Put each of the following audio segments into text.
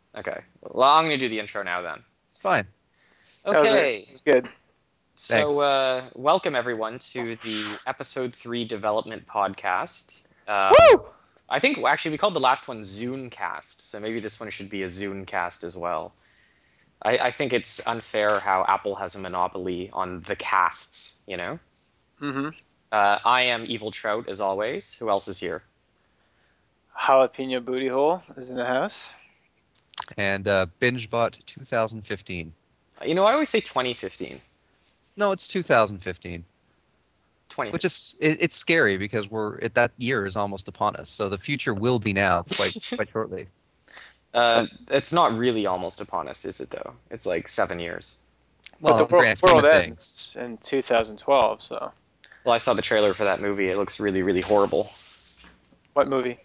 Okay. Well, I'm going to do the intro now then. Fine. That was it. It Okay. was good. So, Thanks. welcome everyone to the episode 3 development podcast. Woo! I think actually we called the last one Zooncast, so maybe this one should be a Zooncast as well. I think it's unfair how Apple has a monopoly on the casts, you know? Mm-hmm. I am Evil Trout, as always. Who else is here? Jalapeno Booty Hole is in the house. And BingeBot 2015. I always say 2015. No, it's 2015. Which 2015. is it's scary because that year is almost upon us. So the future will be now quite shortly. It's not really almost upon us, is it, though? It's like 7 years. But Well, the in the grand scheme world of things. ends in 2012, so. Well, I saw the trailer for that movie. It looks really, really horrible. What movie?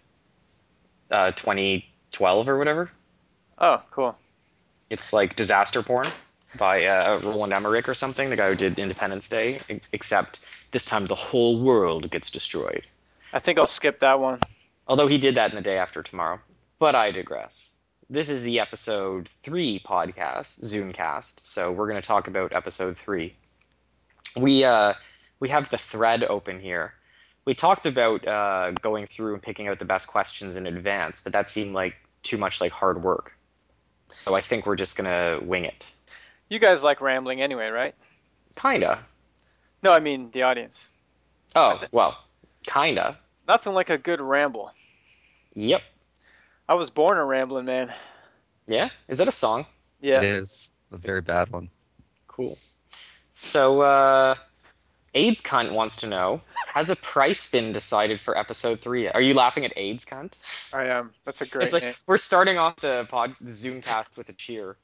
2012 or whatever. Oh, cool. It's like disaster porn by Roland Emmerich or something, the guy who did Independence Day, except this time the whole world gets destroyed. I think I'll skip that one. Although he did that in The Day After Tomorrow. But I digress. This is the episode 3 podcast, Zooncast, so we're going to talk about episode 3. We, uh, we have the thread open here. We talked about going through and picking out the best questions in advance, but that seemed like too much like hard work. So I think we're just gonna wing it. You guys like rambling anyway, right? Kinda. No, I mean the audience. I Oh, think well, kinda. nothing like a good ramble. Yep. I was born a rambling man. Yeah? Is that a song? It Yeah. is a very bad one. Cool. So, AIDS Cunt wants to know, has a price been decided for episode 3 yet? Are you laughing at AIDS Cunt? I am. That's a It's great like, name. we're starting off the Zoomcast with a cheer.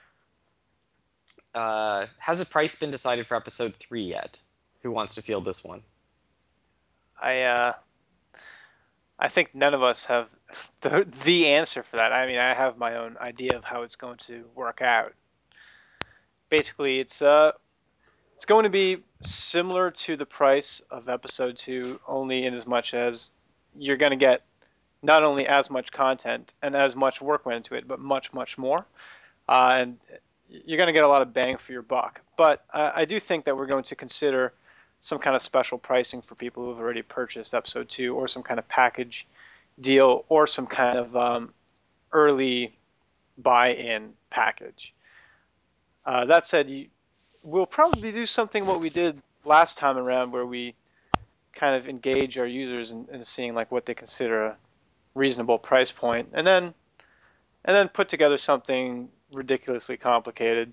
Has a price been decided for episode 3 yet? Who wants to field this one? I uh I think none of us have the answer for that. I mean, I have my own idea of how it's going to work out. Basically, it's going to be similar to the price of episode 2, only in as much as you're going to get not only as much content and as much work went into it, but much more. And you're going to get a lot of bang for your buck. But I do think that we're going to consider some kind of special pricing for people who have already purchased episode 2, or some kind of package deal, or some kind of early buy-in package. That said, we'll probably do something what we did last time around, where we kind of engage our users in seeing like what they consider a reasonable price point, and then put together something ridiculously complicated.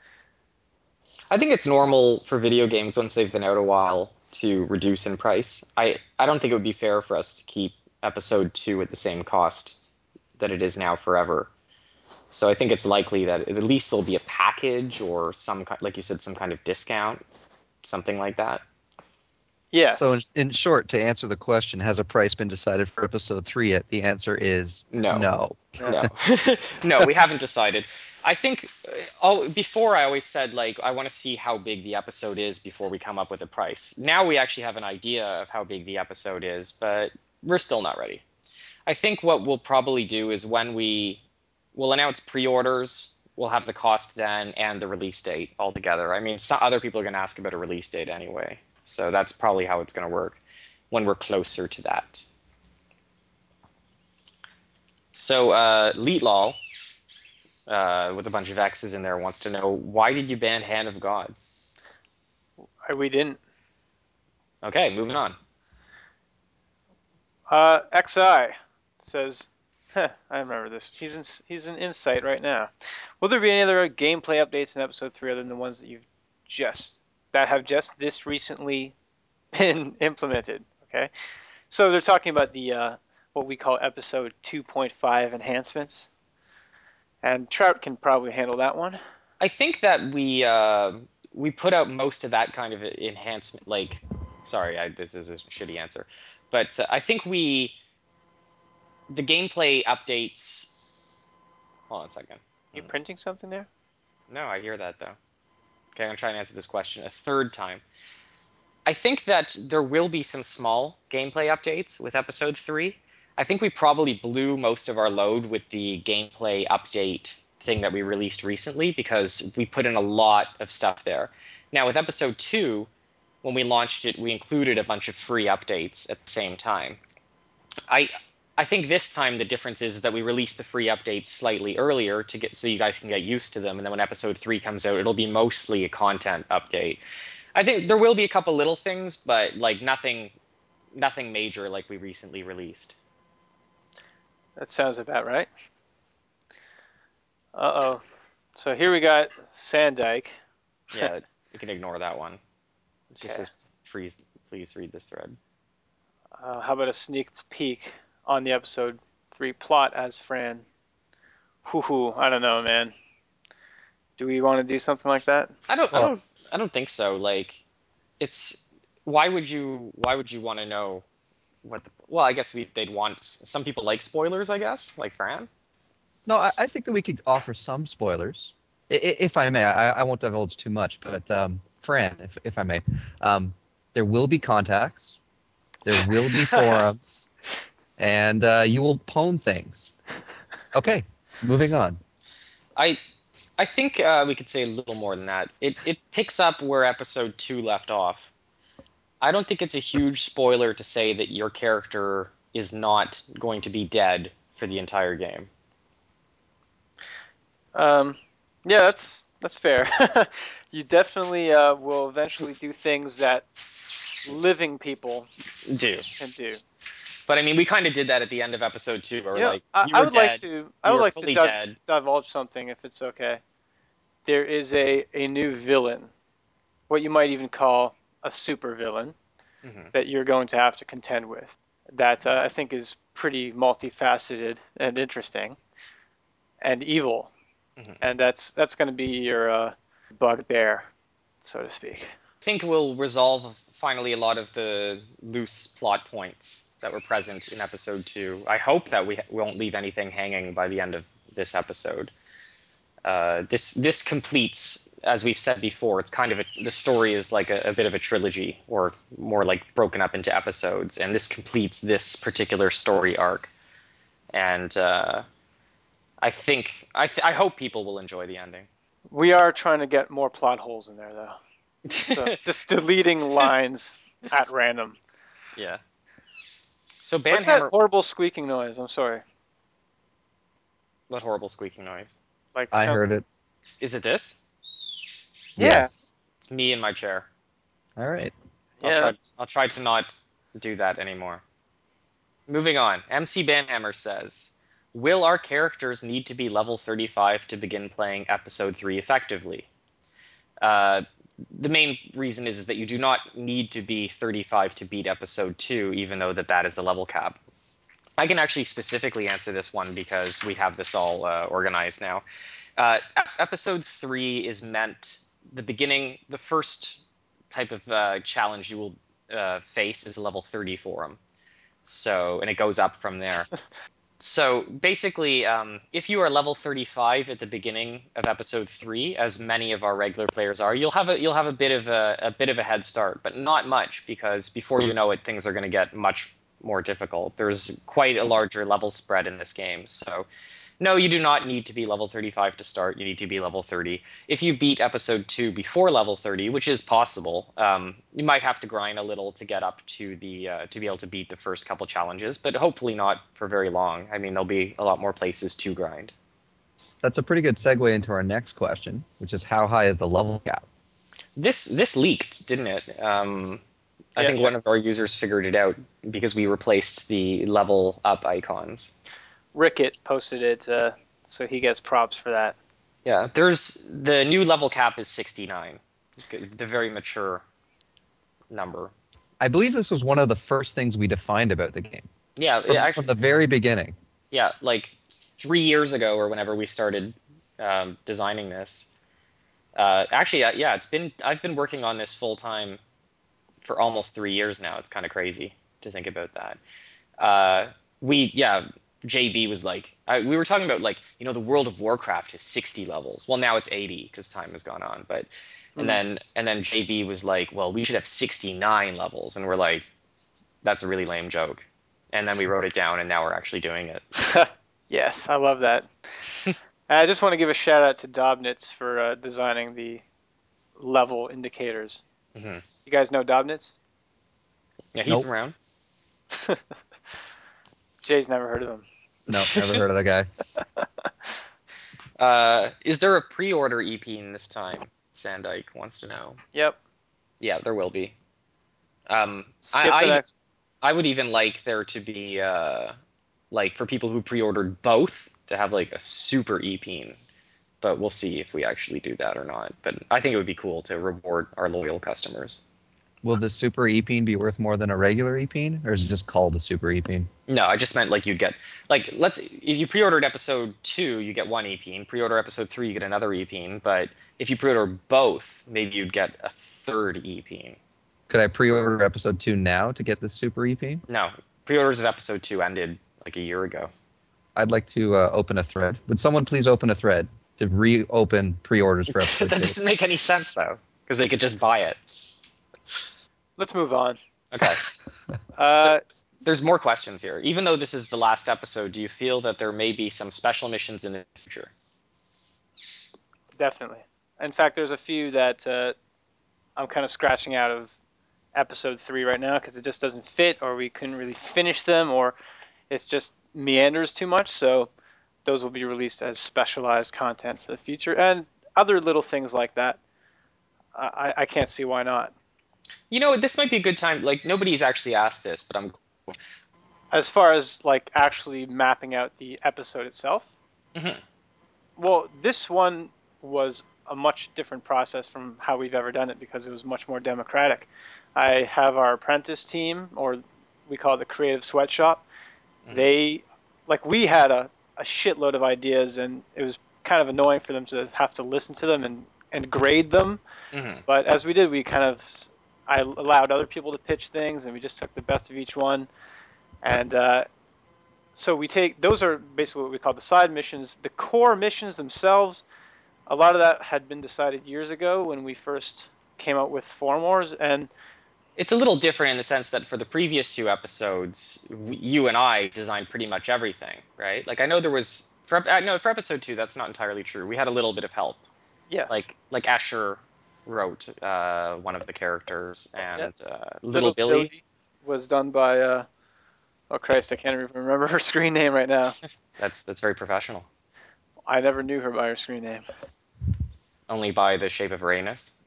I think it's normal for video games once they've been out a while to reduce in price. I don't think it would be fair for us to keep episode 2 at the same cost that it is now forever. So I think it's likely that at least there'll be a package or some like you said, some kind of discount, something like that. So in, Yes. in short, to answer the question, has a price been decided for episode 3 yet? The answer is No, no. No. no, no, we haven't decided. I think before I always said like I want to see how big the episode is before we come up with a price. Now we actually have an idea of how big the episode is, but we're still not ready. I think what we'll probably do is when we'll announce pre-orders, we'll have the cost then and the release date all together. I mean, some other people are going to ask about a release date anyway, so that's probably how it's going to work when we're closer to that. So, Leetlol, with a bunch of X's in there, wants to know why did you ban Hand of God? We didn't. Okay, moving on. XI says, huh, I remember this. He's in Insight right now. Will there be any other gameplay updates in episode 3 other than the ones just that have just this recently been implemented? Okay, so they're talking about the what we call episode 2.5 enhancements, and Trout can probably handle that one. I think that we put out most of that kind of enhancement. Like, sorry, this is a shitty answer, but I think the gameplay updates. Hold on a second. You printing something there? No, I hear that though. Okay, I'm gonna try and answer this question a third time. I think that there will be some small gameplay updates with episode 3. I think we probably blew most of our load with the gameplay update thing that we released recently because we put in a lot of stuff there. Now, with episode 2, when we launched it, we included a bunch of free updates at the same time. I I think this time the difference is that we released the free updates slightly earlier to get so you guys can get used to them, and then when episode 3 comes out, it'll be mostly a content update. I think there will be a couple little things, but like nothing major like we recently released. That sounds about right. Uh-oh. So here we got Sandike. Yeah, you can ignore that one. It just Okay. says, please read this thread. How about a sneak peek on the episode 3 plot as Fran? Hoo, I don't know, man. Do we want to do something like that? Well, I don't think so. Like, it's why would you want to know what the well? I guess they'd want some people like spoilers. I guess like Fran. no, I think that we could offer some spoilers, if I may. I won't divulge too much, but Fran, if I may, there will be contacts, there will be forums, and you will pwn things. Okay, moving on. I I think we could say a little more than that. It picks up where episode 2 left off. I don't think it's a huge spoiler to say that your character is not going to be dead for the entire game. Um, yeah, that's fair. You definitely will eventually do things that living people Do. can do. But I mean, we kind of did that at the end of episode 2, where You know, like I, you I were would like dead, to I you would were like to fully dead. divulge something if it's okay. There is a new villain, what you might even call a super villain Hmm. that you're going to have to contend with. That I think is pretty multifaceted and interesting and evil, Hmm. and that's going to be your bugbear, so to speak. I think we'll resolve finally a lot of the loose plot points that were present in episode 2. I hope that we won't leave anything hanging by the end of this episode. This completes, as we've said before, it's kind of the story is like a bit of a trilogy, or more like broken up into episodes, and this completes this particular story arc. And I hope people will enjoy the ending. We are trying to get more plot holes in there, though. So just deleting lines at random. Yeah. So What's that Banhammer, horrible squeaking noise? I'm sorry. what horrible squeaking noise? Like I heard something. it. Is it this? Yeah. Yeah, It's me in my chair. All right. yeah. I'll try to not do that anymore. Moving on. MC Banhammer says, "Will our characters need to be level 35 to begin playing episode 3 effectively?" Uh, the main reason is that you do not need to be 35 to beat episode 2, even though that is the level cap. I can actually specifically answer this one because we have this all organized now. Episode 3 is meant the first type of challenge you will face is level 30 for them. So, and it goes up from there. So basically, if you are level 35 at the beginning of episode 3, as many of our regular players are, you'll have a bit of a bit of a head start, but not much, because before you know it, things are going to get much more difficult. There's quite a larger level spread in this game, so no, you do not need to be level 35 to start. You need to be level 30. If you beat episode 2 before level 30, which is possible, you might have to grind a little to get up to the to be able to beat the first couple challenges, but hopefully not for very long. I mean, there'll be a lot more places to grind. That's a pretty good segue into our next question, which is how high is the level cap? This leaked, didn't it? I Yeah. think one of our users figured it out because we replaced the level up icons. Rickett posted it, so he gets props for that. Yeah, there's the new level cap is 69, the very mature number. I believe this was one of the first things we defined about the game Yeah, from the very beginning. yeah, like 3 years ago or whenever we started designing this. Actually, yeah, I've been working on this full time for almost 3 years now. It's kind of crazy to think about that. Uh, yeah, JB was like, we were talking about like, the World of Warcraft is 60 levels. Well, now it's 80 because time has gone on. But Mm. and then JB was like, well, we should have 69 levels, and we're like, that's a really lame joke. and then we wrote it down, and now we're actually doing it. Yes, I love that. I just want to give a shout out to Dobnitz for designing the level indicators. Hmm. You guys know Dobnitz? Yeah, he's Nope. around. Jay's never heard of him. No, never heard of that guy. Is there a pre-order EP in this time? Sandike wants to know. Yep. Yeah, there will be. Um, Skip the I next. I would even like there to be like for people who pre-ordered both to have like a super EP, but we'll see if we actually do that or not. But I think it would be cool to reward our loyal customers. Will the Super Epine be worth more than a regular Epine, or is it just called a Super Epine? No, I just meant like you'd get like let's if you pre-ordered episode 2, you get one EP. Pre-order episode 3, you get another EP. But if you pre-order both, maybe you'd get a third EP. Could I pre-order episode 2 now to get the Super Epine? No, pre-orders of episode 2 ended like a year ago. I'd like to open a thread. Would someone please open a thread to reopen pre-orders for That episode 2? doesn't make any sense though, because they could just buy it. Let's move on. Okay. So Uh, there's more questions here. Even though this is the last episode, do you feel that there may be some special missions in the future? Definitely. In fact, there's a few that I'm kind of scratching out of episode 3 right now because it just doesn't fit, or we couldn't really finish them, or it's just meanders too much. So those will be released as specialized content for the future, and other little things like that. I can't see why not. You know, this might be a good time. Like nobody's actually asked this, but I'm. As far as like actually mapping out the episode itself, Mhm. well, this one was a much different process from how we've ever done it because it was much more democratic. I have our apprentice team, or we call it the creative sweatshop. Mhm. They, like, we had a shitload of ideas, and it was kind of annoying for them to have to listen to them and grade them. Mhm. But as we did, I allowed other people to pitch things, and we just took the best of each one. And so we take those are basically what we call the side missions. The core missions themselves, a lot of that had been decided years ago when we first came out with Form Wars, and It's a little different in the sense that for the previous 2 episodes, you and I designed pretty much everything, right? Like I know there was no for episode 2, that's not entirely true. We had a little bit of help. yes, Like Asher wrote one of the characters, yeah, and Little Little Billy. Billy was done by oh Christ, I can't even remember her screen name right now. That's very professional. I never knew her by her screen name. Only by the shape of her anus.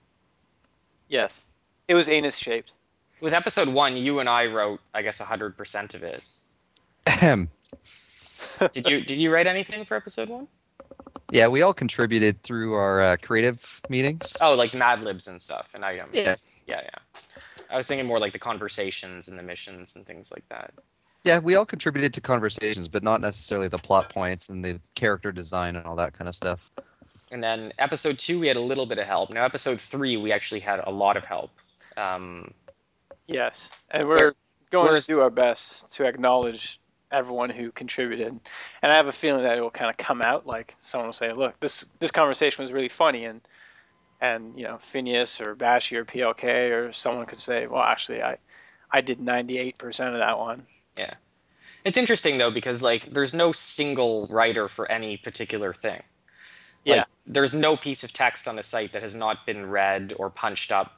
Yes, it was anus shaped. With episode 1, you and I wrote, I guess, 100% of it. Ahem. Did you write anything for episode 1? Yeah, we all contributed through our creative meetings. Oh, like Mad Libs and stuff and items. Yeah. Yeah, yeah. I was thinking more like the conversations and the missions and things like that. Yeah, we all contributed to conversations, but not necessarily the plot points and the character design and all that kind of stuff. And then episode 2, we had a little bit of help. Now, episode 3, we actually had a lot of help. Um, Yes, and where, we're going to do whereas, our best to acknowledge everyone who contributed. And I have a feeling that it will kind of come out like someone will say, "Look, this conversation was really funny," and Phineas or Bashy or PLK or someone could say, "Well, actually, I did 98% of that one." yeah. It's interesting though because like there's no single writer for any particular thing. Yeah, Like there's no piece of text on the site that has not been read or punched up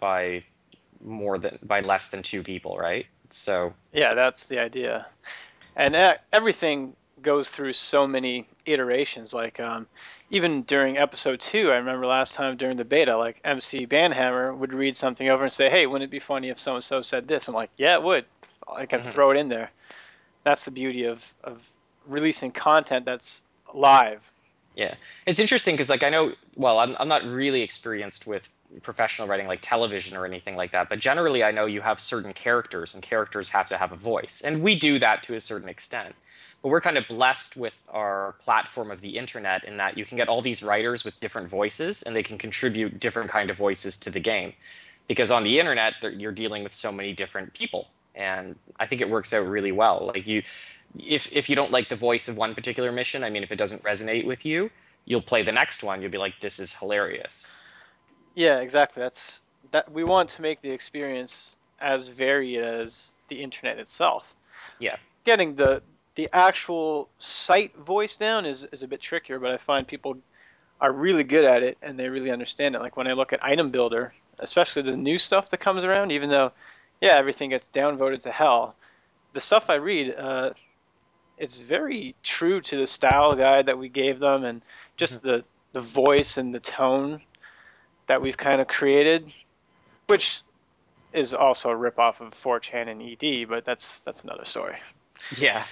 by less than 2 people, right? So yeah, that's the idea. And everything goes through so many iterations. Like even during episode 2, I remember last time during the beta, like MC Banhammer would read something over and say, "Hey, wouldn't it be funny if so and so said this?" I'm like, "Yeah, it would. I can mhm. throw it in there." That's the beauty of releasing content that's live. Yeah, it's interesting because like I know, well, I'm not really experienced with professional writing like television or anything like that, but generally I know you have certain characters and characters have to have a voice, and we do that to a certain extent. But we're kind of blessed with our platform of the internet in that you can get all these writers with different voices, and they can contribute different kind of voices to the game. Because on the internet, you're dealing with so many different people, and I think it works out really well. Like if you don't like the voice of one particular mission, I mean, if it doesn't resonate with you, you'll play the next one. You'll be like, this is hilarious. Yeah, exactly. That we want to make the experience as varied as the internet itself. Yeah. getting the actual site voice down is a bit trickier, but I find people are really good at it and they really understand it. Like when I look at Item Builder, especially the new stuff that comes around, even though, yeah, everything gets downvoted to hell, the stuff I read, it's very true to the style guide that we gave them and Mhm. just the voice and the tone that we've kind of created, which is also a ripoff of 4chan and ED, but that's another story. Yeah.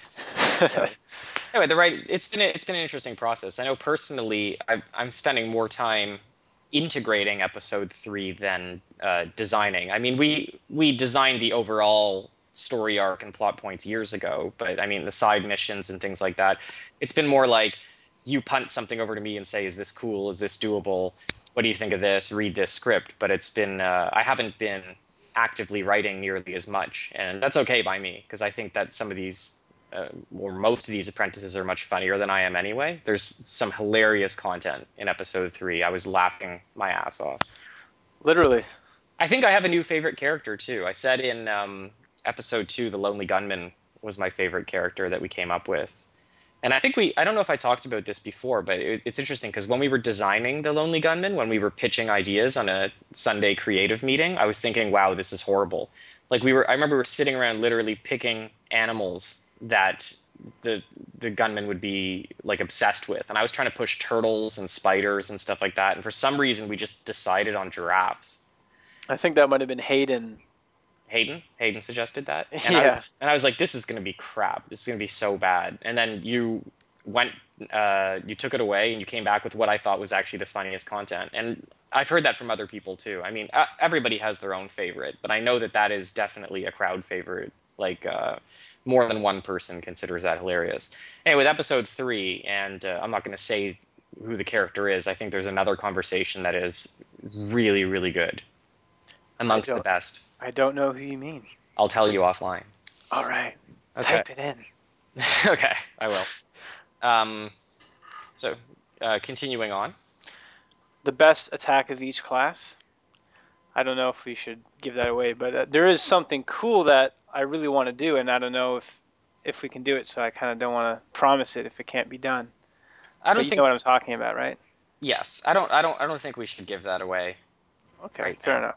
So anyway, the right it's been an interesting process. I know personally, I'm spending more time integrating episode three than designing. I mean, we designed the overall story arc and plot points years ago, but I mean the side missions and things like that. It's been more like you punt something over to me and say, "Is this cool? Is this doable? What do you think of this? Read this script." But it's been I haven't been actively writing nearly as much, and that's okay by me because I think that some of these or most of these apprentices are much funnier than I am anyway. There's some hilarious content in episode three. I was laughing my ass off. Literally. I think I have a new favorite character too. I said in episode two, the Lonely Gunman was my favorite character that we came up with. And I think I don't know if I talked about this before, but it's interesting because when we were designing the Lonely Gunman, when we were pitching ideas on a Sunday creative meeting, I was thinking, wow, this is horrible. I remember we were sitting around literally picking animals that the the gunman would be like obsessed with. And I was trying to push turtles and spiders and stuff like that. And for some reason, we just decided on giraffes. I think that might have been Hayden. Hayden suggested that, Yeah. and I was like, this is going to be crap. This is going to be so bad. And then went, you took it away, and you came back with what I thought was actually the funniest content. And I've heard that from other people too. I mean, everybody has their own favorite, but I know that that is definitely a crowd favorite. Like more than one person considers that hilarious. Anyway, with episode three, and I'm not going to say who the character is. I think there's another conversation that is really, really good, I amongst the don't best. I don't know who you mean. I'll tell you offline. All right. Okay. Type it in. Okay, I will. Um, so, continuing on. The best attack of each class. I don't know if we should give that away, but there is something cool that I really want to do, and I don't know if we can do it. So I kind of don't want to promise it if it can't be done. I But don't you know think. what I'm talking about, right? Yes, I don't think we should give that away Okay, right fair now. enough.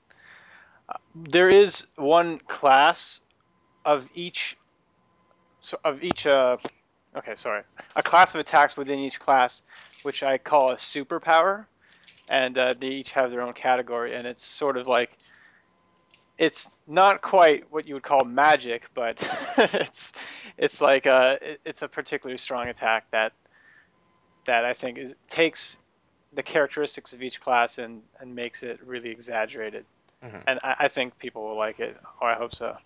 There is one class of each of each okay, sorry. A class of attacks within each class, which I call a superpower, and they each have their own category, and it's sort of like it's not quite what you would call magic, but it's like it's a particularly strong attack that I think takes the characteristics of each class and makes it really exaggerated. Hmm. And I think people will like it, or I hope so.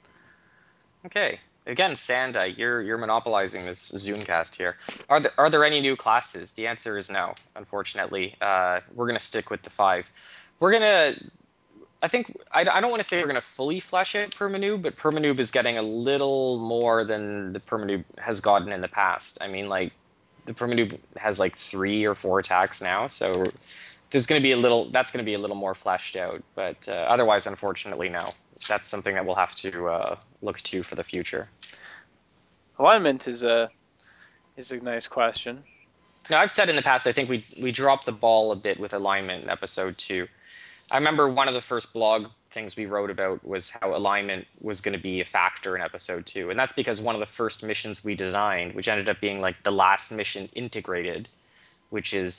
Okay. Again, Sanda, you're monopolizing this Zoomcast here. Are there any new classes? The answer is no. Unfortunately, we're gonna stick with the five. We're gonna. I think I don't want to say we're gonna fully flesh out Permanoob, but Permanoob is getting a little more than the Permanoob has gotten in the past. I mean, like the Permanoob has like three or four attacks now, so there's going to be that's going to be a little more fleshed out, but otherwise, unfortunately, no. That's something that we'll have to look to for the future. Alignment is a nice question. Now, I've said in the past, I think we dropped the ball a bit with alignment in episode two. I remember one of the first blog things we wrote about was how alignment was going to be a factor in episode two, and that's because one of the first missions we designed, which ended up being like the last mission integrated, which is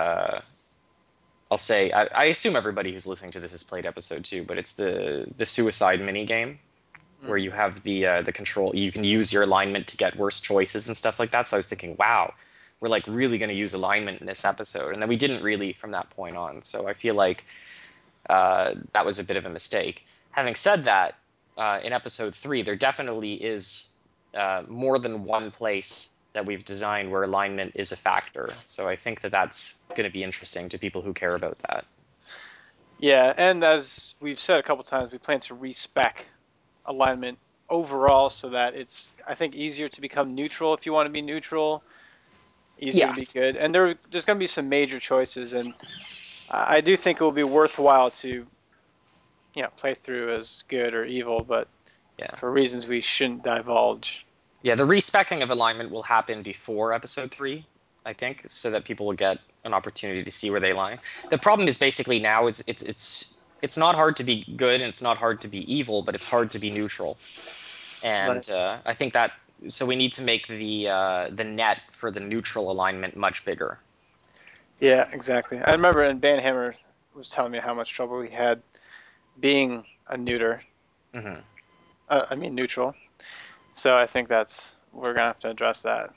I'll say I assume everybody who's listening to this has played episode two, but it's the suicide mini game where Mm. you have the control. You can use your alignment to get worse choices and stuff like that. So I was thinking, wow, we're like really going to use alignment in this episode, and then we didn't really from that point on. So I feel like that was a bit of a mistake. Having said that, in episode three, there definitely is more than one place that we've designed where alignment is a factor. So I think that that's going to be interesting to people who care about that. Yeah, and as we've said a couple times, we plan to respec alignment overall so that it's I think easier to become neutral if you want to be neutral, easier to Yeah. be good, and there's going to be some major choices, and I do think it will be worthwhile to play through as good or evil, but Yeah. for reasons we shouldn't divulge. Yeah, the respecting of alignment will happen before episode 3, I think, so that people will get an opportunity to see where they lie. The problem is basically now it's not hard to be good and it's not hard to be evil, but it's hard to be neutral. Right. And I think that so we need to make the net for the neutral alignment much bigger. Yeah, exactly. I remember, and Banhammer was telling me how much trouble he had being a neuter. Hmm. I mean neutral. So I think we're gonna have to address that.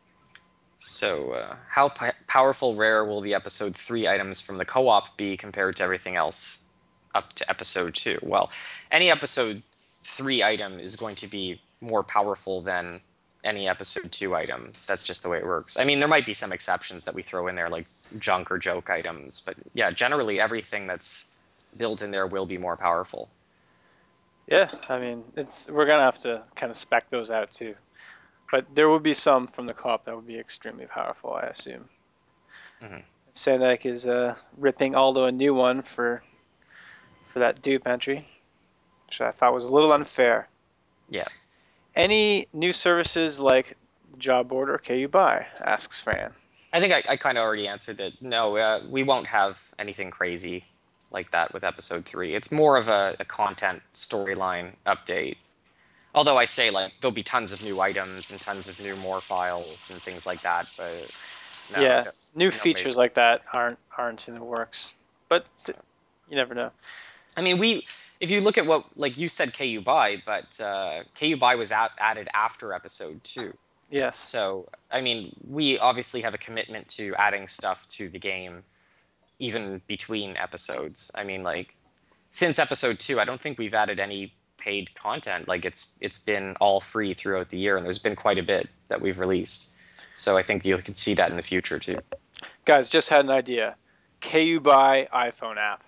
So how powerful rare will the episode 3 items from the co-op be compared to everything else up to episode 2? Well, any episode 3 item is going to be more powerful than any episode 2 item. That's just the way it works. I mean, there might be some exceptions that we throw in there, like junk or joke items, but yeah, generally everything that's built in there will be more powerful. Yeah, I mean we're gonna have to kind of spec those out too. But there will be some from the co-op that will be extremely powerful, I assume. Hmm. Sandak is ripping Aldo a new one for that dupe entry, which I thought was a little unfair. Yeah. Any new services like job board or KU buy? Asks Fran. I think I kind of already answered that. No, we won't have anything crazy like that with episode 3. It's more of a content storyline update. Although I say like there'll be tons of new items and tons of new more files and things like that, but no, Yeah, new no major. features like that aren't in the works, but So, you never know. I mean, if you look at what like you said, KU buy, but KU buy was added after episode 2. Yes. So I mean, we obviously have a commitment to adding stuff to the game even between episodes. I mean, like since episode 2, I don't think we've added any paid content. Like it's been all free throughout the year, and there's been quite a bit that we've released. So I think you can see that in the future too. Guys, just had an idea. KU buy iPhone app.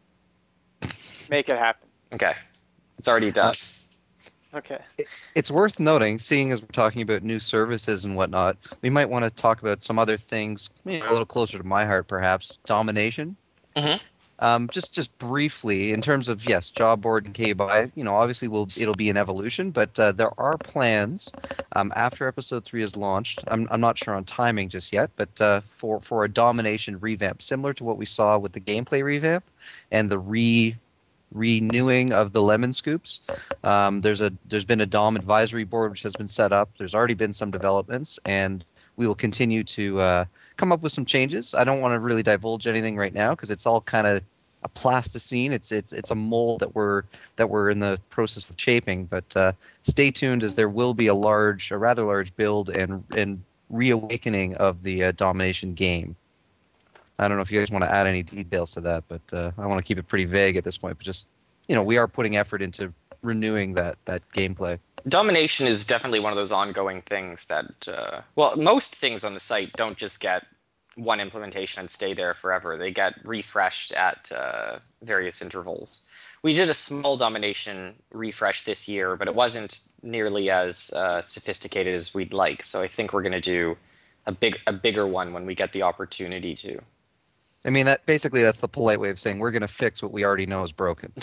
Make it happen. Okay, it's already done. Okay. It's worth noting, seeing as we're talking about new services and whatnot, we might want to talk about some other things, a little closer to my heart, perhaps. Domination. Hmm. Just briefly, in terms of yes, job board and K-Buy, obviously it'll be an evolution, but there are plans after episode 3 is launched. I'm not sure on timing just yet, but for a domination revamp, similar to what we saw with the gameplay revamp and the renewing of the lemon scoops. There's been a Dom advisory board which has been set up. There's already been some developments, and we will continue to come up with some changes. I don't want to really divulge anything right now because it's all kind of a plasticine. It's a mold that we're in the process of shaping. But stay tuned, as there will be a rather large build and reawakening of the domination game. I don't know if you guys want to add any details to that, but I want to keep it pretty vague at this point. But just we are putting effort into renewing that gameplay. Domination is definitely one of those ongoing things that, well, most things on the site don't just get one implementation and stay there forever. They get refreshed at various intervals. We did a small domination refresh this year, but it wasn't nearly as sophisticated as we'd like. So I think we're going to do a bigger one when we get the opportunity to. I mean, that's the polite way of saying we're going to fix what we already know is broken.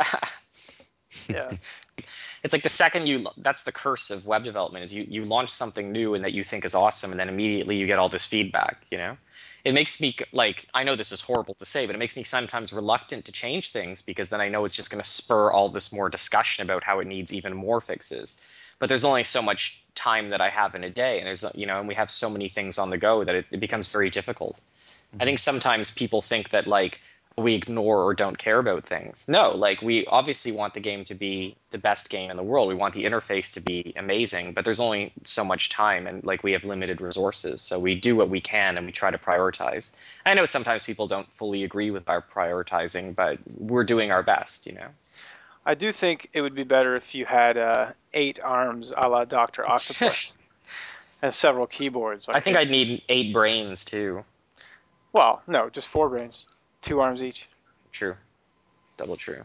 Yeah. It's like the second that's the curse of web development is you launch something new and that you think is awesome, and then immediately you get all this feedback, It makes me like, I know this is horrible to say, but it makes me sometimes reluctant to change things because then I know it's just going to spur all this more discussion about how it needs even more fixes. But there's only so much time that I have in a day, and and we have so many things on the go that it becomes very difficult. I think sometimes people think that like we ignore or don't care about things. No, like we obviously want the game to be the best game in the world. We want the interface to be amazing, but there's only so much time and like we have limited resources. So we do what we can and we try to prioritize. I know sometimes people don't fully agree with our prioritizing, but we're doing our best. I do think it would be better if you had 8 arms a la Dr. Octopus and several keyboards. I Like think I'd need 8 brains too. well, no, just 4 brains, 2 arms each. True. Double true.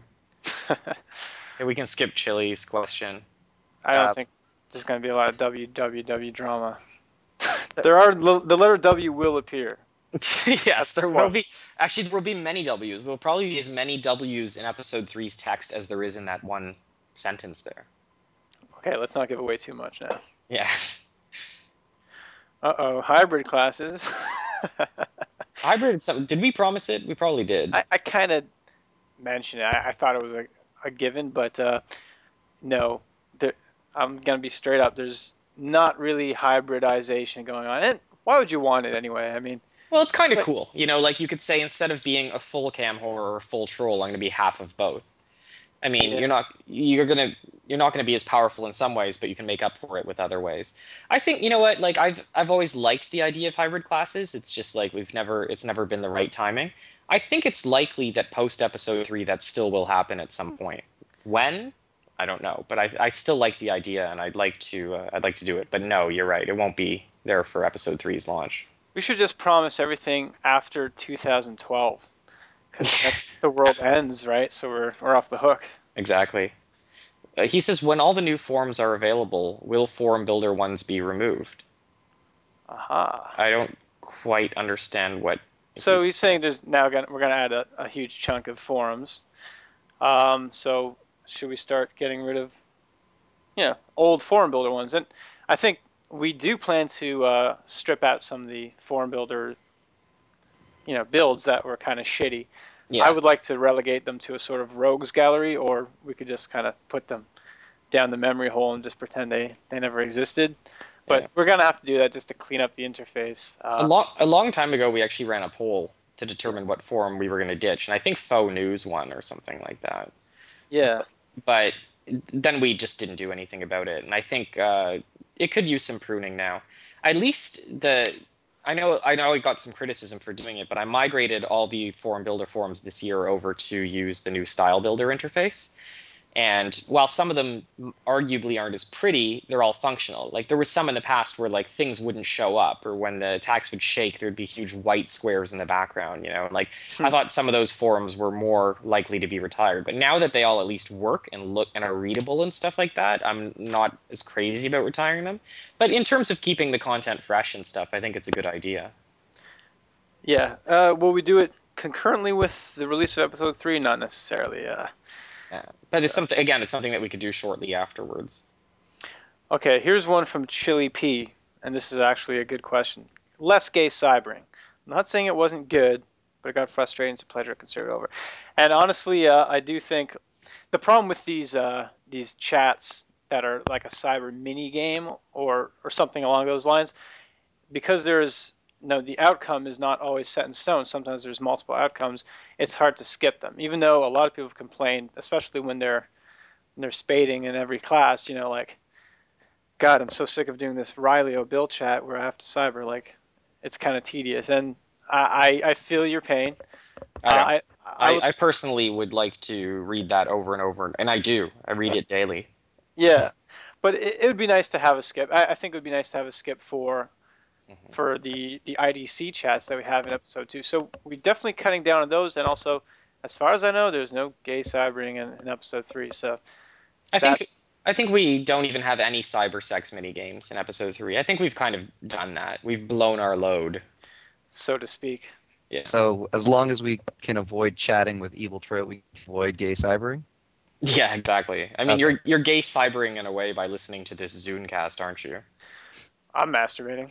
Okay, we can skip Chili's question. I don't think there's going to be a lot of WWW drama. The letter W will appear. Yes, there will Spoiler. be. Actually, there will be many W's. There will probably be as many W's in episode 3's text as there is in that one sentence there. Okay, let's not give away too much now. Yeah. Uh-oh, hybrid classes. Hybrid, did we promise it? We probably did. I kind of mentioned it. I thought it was a given, but no. There, I'm gonna be straight up. There's not really hybridization going on, and why would you want it anyway? I mean, Well, it's kind of but cool. Like you could say instead of being a full cam horror or full troll, I'm going to be half of both. I mean, yeah, you're not gonna be as powerful in some ways, but you can make up for it with other ways. I think you know what, like I've always liked the idea of hybrid classes. It's just like it's never been the right timing. I think it's likely that post episode 3 that still will happen at some point. When? I don't know, but I still like the idea and I'd like to do it. But no, you're right. It won't be there for episode three's launch. we should just promise everything after 2012, because that's the world ends, right? So we're off the hook. Exactly. He says when all the new forms are available, will Forum Builder ones be removed? Aha. I don't quite understand what So he's he's saying. saying we're gonna add a huge chunk of forums. So should we start getting rid of old forum builder ones? And I think we do plan to strip out some of the forum builder builds that were kind of shitty. I Yeah, would like to relegate them to a sort of rogues gallery, or we could just kind of put them down the memory hole and just pretend they never existed. But yeah. we're gonna have to do that just to clean up the interface. A long time ago, we actually ran a poll to Yeah, determine what forum we were going to ditch, and I think Faux News won or something like that. yeah, But then we just didn't do anything about it, and I think it could use some pruning now. At least I know I got some criticism for doing it, but I migrated all the Forum Builder forums this year over to use the new Style Builder interface. And while some of them arguably aren't as pretty, they're all functional. Like there was some in the past where like things wouldn't show up, or when the attacks would shake, there'd be huge white squares in the background. And like I thought some of those forums were more likely to be retired. But now that they all at least work and look and are readable and stuff like that, I'm not as crazy about retiring them. But in terms of keeping the content fresh and stuff, I think it's a good idea. yeah. Will we do it concurrently with the release of episode 3? Not necessarily. But it's So something again, it's something that we could do shortly afterwards. okay, here's one from Chili P, and this is actually a good question. Less gay cybering. I'm not saying it wasn't good, but it got frustrating. It's a pleasure to consider it over. And honestly, I do think the problem with these chats that are like a cyber mini game or something along those lines, because there's no the outcome is not always set in stone. Sometimes there's multiple outcomes. It's hard to skip them, even though a lot of people have complained, especially when they're spading in every class. Like God, I'm so sick of doing this Riley O'Bill chat where I have to cyber. Like, it's kind of tedious, and I feel your pain. I know. I would, I personally would like to read that over and over, and I do. I read it daily. yeah, but it would be nice to have a skip. I think it would be nice to have a skip Mhm. for the IDC chats that we have in episode 2. So we're definitely cutting down on those, and also, as far as I know, there's no gay cybering in episode 3. So I that, think I think we don't even have any cyber sex mini games in episode 3. I think we've kind of done that. We've blown our load. so to speak. Yeah. So as long as we can avoid chatting with evil trope, we can avoid gay cybering. Yeah, exactly. I mean, Okay, you're gay cybering in a way by listening to this Zooncast, aren't you? I'm masturbating.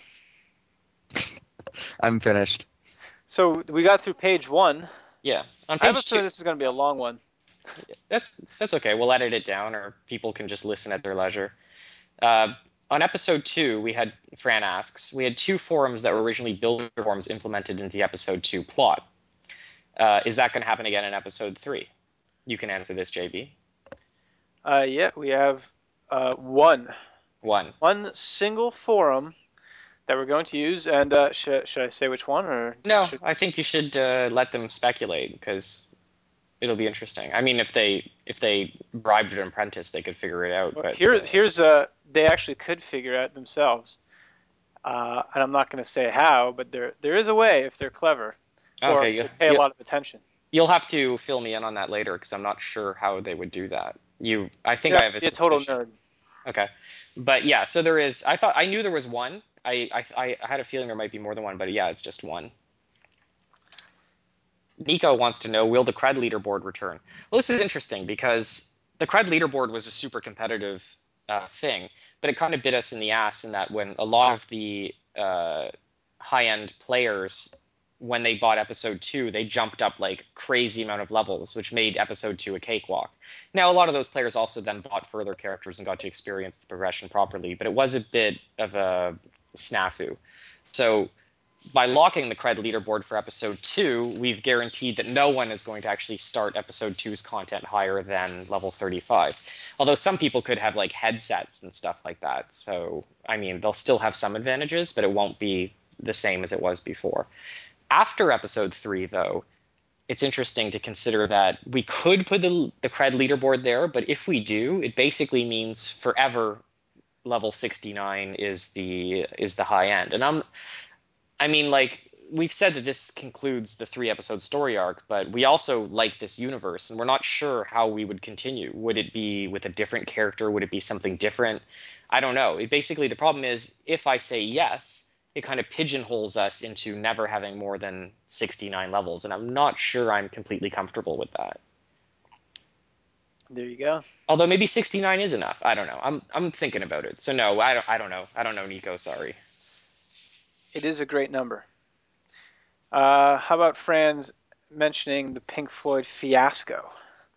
I'm finished. So we got through page 1. Yeah. On I have a page 2. feeling this is going to be a long one. That's okay. We'll edit it down, or people can just listen at their leisure. Uh, on episode 2, we had Fran asks, we had 2 forums that were originally builder forums implemented into the episode 2 plot. Is that going to happen again in episode 3? You can answer this, JB. Yeah, we have one One. single forum that we're going to use, and should I say which one, or No, should I think you should let them speculate because it'll be interesting. I mean, if they bribed an apprentice, they could figure it out. well, But here's they actually could figure out themselves, and I'm not going to say how, but there is a way if they're clever or okay, if they pay a lot of attention. you'll have to fill me in on that later because I'm not sure how they would do that. I You think I have have to a be a total suspicion. nerd. Okay, but yeah, so there is. I knew there was one. I had a feeling there might be more than one, but yeah, it's just one. Nico wants to know, will the Cred leaderboard return? Well, this is interesting because the Cred leaderboard was a super competitive thing. But it kind of bit us in the ass in that when a lot of the high-end players, when they bought episode 2, they jumped up like crazy amount of levels, which made episode 2 a cakewalk. Now, a lot of those players also then bought further characters and got to experience the progression properly, but it was a bit of a snafu. So by locking the cred leaderboard for episode 2, we've guaranteed that no one is going to actually start episode two's content higher than level 35. Although some people could have like headsets and stuff like that. So, I mean, they'll still have some advantages, but it won't be the same as it was before. After episode 3, though, it's interesting to consider that we could put the cred leaderboard there, but if we do, it basically means forever level 69 is the high end. And I mean, like, we've said that this concludes the 3 episode story arc, but we also like this universe, and we're not sure how we would continue. Would it be with a different character? Would it be something different? I don't know. Basically, the problem is if I say yes, it kind of pigeonholes us into never having more than 69 levels, and I'm not sure I'm completely comfortable with that. There you go. Although maybe 69 is enough. I don't know. I'm thinking about it. So no, I don't know. I don't know, Nico. Sorry. It is a great number. How about Franz mentioning the Pink Floyd fiasco,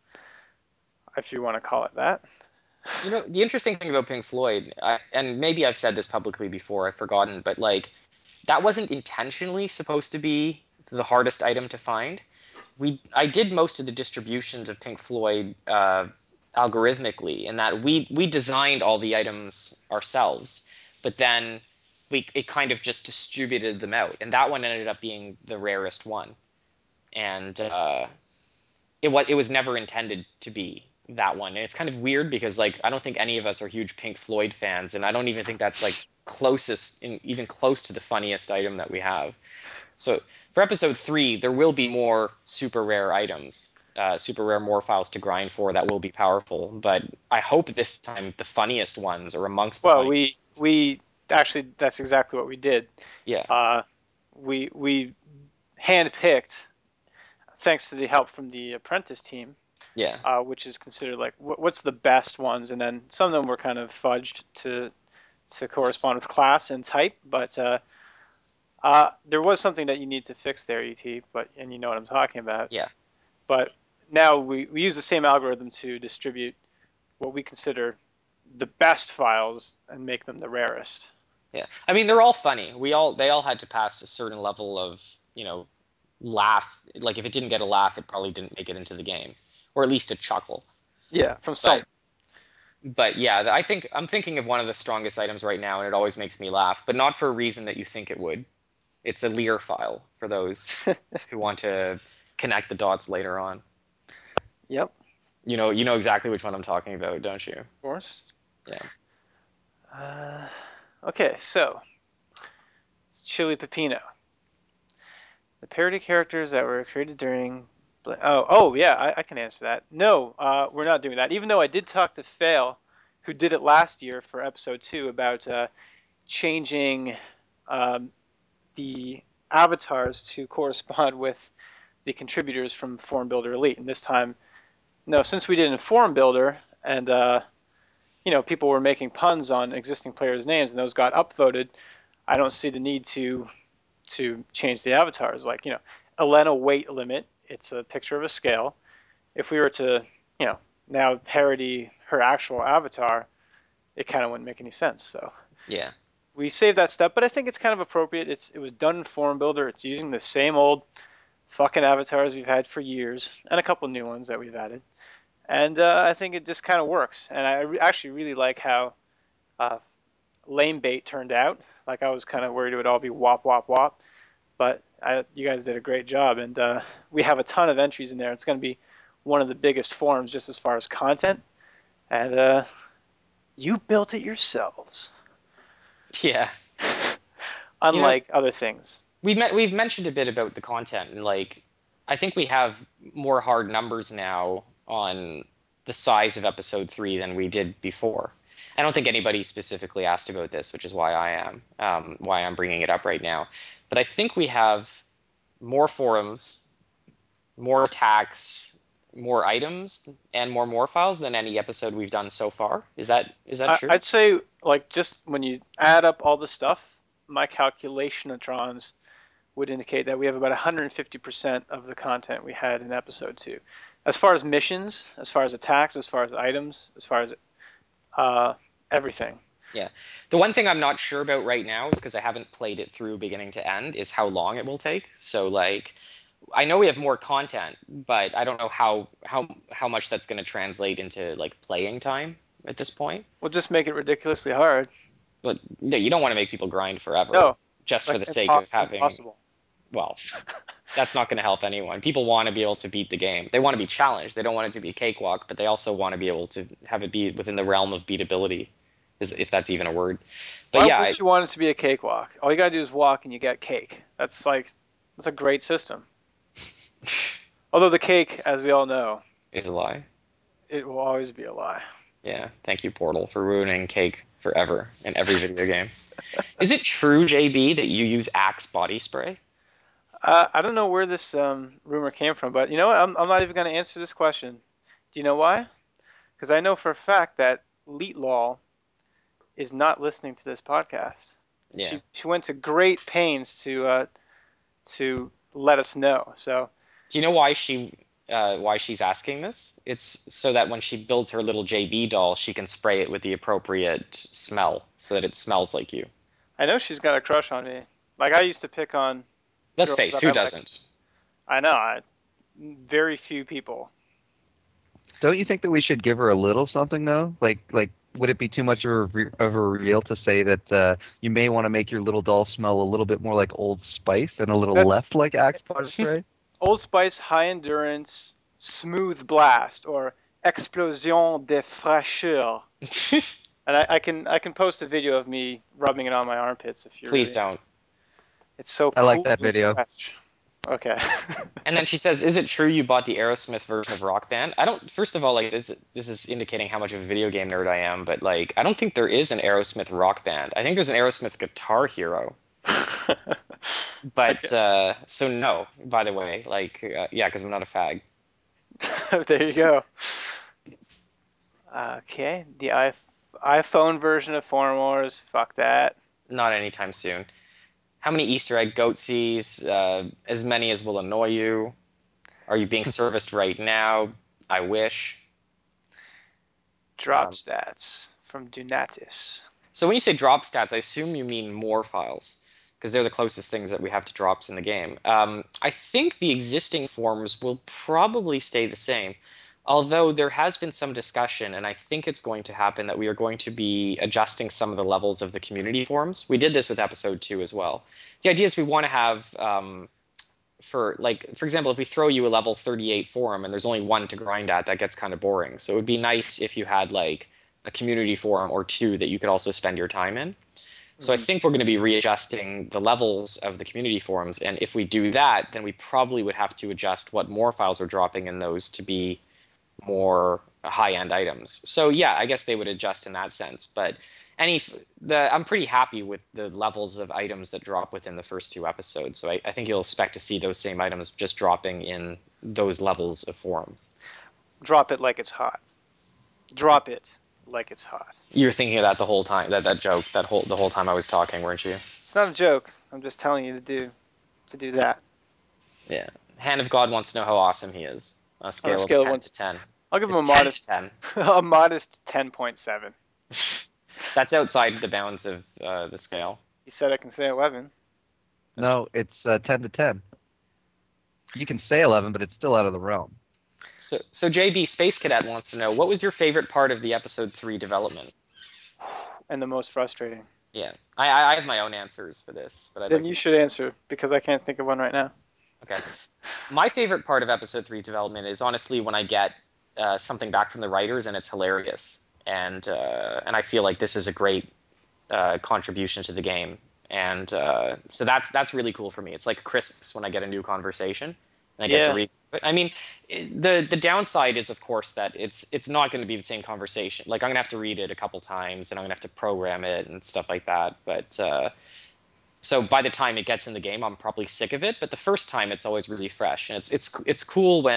if you want to call it that? You know, the interesting thing about Pink Floyd, and maybe I've said this publicly before, I've forgotten, but like that wasn't intentionally supposed to be the hardest item to find. I did most of the distributions of Pink Floyd algorithmically, in that we designed all the items ourselves, but then it kind of just distributed them out, and that one ended up being the rarest one, and it was never intended to be that one. And it's kind of weird because like I don't think any of us are huge Pink Floyd fans, and I don't even think that's like even close to the funniest item that we have. So for episode 3, there will be more super rare items, super rare morphiles to grind for that will be powerful. But I hope this time the funniest ones are amongst the Well, funniest. we actually that's exactly what we did. Yeah, Uh, we handpicked, thanks to the help from the apprentice team, yeah, which is considered like what's the best ones, and then some of them were kind of fudged to correspond with class and type, but there was something that you need to fix there, ET, and you know what I'm talking about. yeah, But now we use the same algorithm to distribute what we consider the best files and make them the rarest. yeah. I mean, they're all funny. They all had to pass a certain level of laugh. Like if it didn't get a laugh, it probably didn't make it into the game, or at least a chuckle. Yeah, from some. But But yeah, I think I'm thinking of one of the strongest items right now, and it always makes me laugh, but not for a reason that you think it would. It's a Lear file for those who want to connect the dots later on. Yep, of You know exactly which one I'm talking about, don't you? course. Yeah. Uh, okay, so it's Chili Pepino. The parody characters that were created during. Oh yeah, I can answer that. No, we're not doing that. Even though I did talk to Fail, who did it last year for episode 2, about changing um, the avatars to correspond with the contributors from Forum Builder Elite. And this time, no, since we did in Forum Builder, and people were making puns on existing players' names, and those got upvoted, I don't see the need to change the avatars. Like, Elena weight limit, it's a picture of a scale. If we were to, now parody her actual avatar, it kind of wouldn't make any sense. So Yeah. we saved that step, but I think it's kind of appropriate. It was done in Forum Builder. It's using the same old fucking avatars we've had for years, and a couple new ones that we've added. And I think it just kind of works. And actually really like how uh, lame bait turned out. Like, I was kind of worried it would all be wop wop wop, but you guys did a great job, and we have a ton of entries in there. It's going to be one of the biggest forums just as far as content, and you built it yourselves, Yeah. You know, unlike other things. we've mentioned a bit about the content, and like I think we have more hard numbers now on the size of episode 3 than we did before. I don't think anybody specifically asked about this, which is why I'm bringing it up right now. But I think we have more forums, more attacks, more items and more Morphiles than any episode we've done so far. Is that true? I'd say, like, just when you add up all the stuff, my calculationatrons would indicate that we have about 150% of the content we had in episode 2. As far as missions, as far as attacks, as far as items, as far as uh, everything. Yeah. The one thing I'm not sure about right now is because I haven't played it through beginning to end is how long it will take. So like I know we have more content, but I don't know how much that's going to translate into like playing time at this point. We'll just make it ridiculously hard. But no, you don't want to make people grind forever No, just for like the sake of having, impossible. well, that's not going to help anyone. People want to be able to beat the game. They want to be challenged. They don't want it to be a cakewalk, but they also want to be able to have it be within the realm of beatability, if that's even a word. But Why yeah, would you want it to be a cakewalk? All you gotta do is walk and you get cake. That's a great system. Although the cake, as we all know, it's a lie. it will always be a lie. Yeah, thank you, Portal, for ruining cake forever in every video game. Is it true, JB, that you use Axe body spray? I don't know where this rumor came from, but you know what? I'm not even going to answer this question. Do you know why? Because I know for a fact that Leetlaw is not listening to this podcast. Yeah. She went to great pains to let us know. So Do you know why she's asking this? It's so that when she builds her little JB doll, she can spray it with the appropriate smell, so that it smells like you. I know she's got a crush on me. Like I used to pick on Let's girls face, that who I like. doesn't? I know. Very few people. Don't you think that we should give her a little something though? Like, would it be too much of a reveal to say that you may want to make your little doll smell a little bit more like Old Spice and a little That's less like Axe body spray? Old Spice High Endurance Smooth Blast or Explosion de Fraîcheur. And I can post a video of me rubbing it on my armpits if you're Please really. don't. It's so I like cool that and video. fresh. Okay. And then she says, "Is it true you bought the Aerosmith version of Rock Band?" I don't. First of all, like this is indicating how much of a video game nerd I am, but like I don't think there is an Aerosmith Rock Band. I think there's an Aerosmith Guitar Hero. But Okay. so no. By the way, like yeah, because I'm not a fag. There you go. Okay. The iPhone version of Forum Wars. Fuck that. Not anytime soon. How many Easter egg goatsies? As many as will annoy you. Are you being serviced right now? I wish. Drop stats from Dunatis. So when you say drop stats, I assume you mean more files, because they're the closest things that we have to drops in the game. I think the existing forms will probably stay the same, although there has been some discussion, and I think it's going to happen that we are going to be adjusting some of the levels of the community forms. We did this with episode 2 as well. The idea is we want to have for example, if we throw you a level 38 forum and there's only one to grind at, that gets kind of boring. So it would be nice if you had like a community forum or two that you could also spend your time in. So I think we're going to be readjusting the levels of the community forums, and if we do that, then we probably would have to adjust what more files are dropping in those to be more high-end items. So yeah, I guess they would adjust in that sense. But I'm pretty happy with the levels of items that drop within the first 2 episodes. So I think you'll expect to see those same items just dropping in those levels of forums. Drop it like it's hot. Drop it like it's hot. You were thinking of that the whole time, that joke, the whole time I was talking, weren't you? It's not a joke. I'm just telling you to do that. Yeah. Hand of God wants to know how awesome he is on a On a scale of scale of 10 one, to 10. I'll give him It's a 10 to modest 10. a modest 10.7. That's outside the bounds of the scale. He said I can say 11. No, it's 10 to 10. You can say 11, but it's still out of the realm. So JB Space Cadet wants to know, what was your favorite part of the episode 3 development? And the most frustrating. Yeah, I have my own answers for this, but I'd Then like you to. should answer because I can't think of one right now. Okay, my favorite part of episode 3 development is honestly when I get something back from the writers and it's hilarious, and I feel like this is a great contribution to the game, and so that's really cool for me. It's like Christmas when I get a new conversation and I get to Yeah. read. But I mean, the downside is, of course, that it's not going to be the same conversation. Like I'm going to have to read it a couple times, and I'm going to have to program it and stuff like that. But so by the time it gets in the game, I'm probably sick of it. But the first time, it's always really fresh, and it's cool when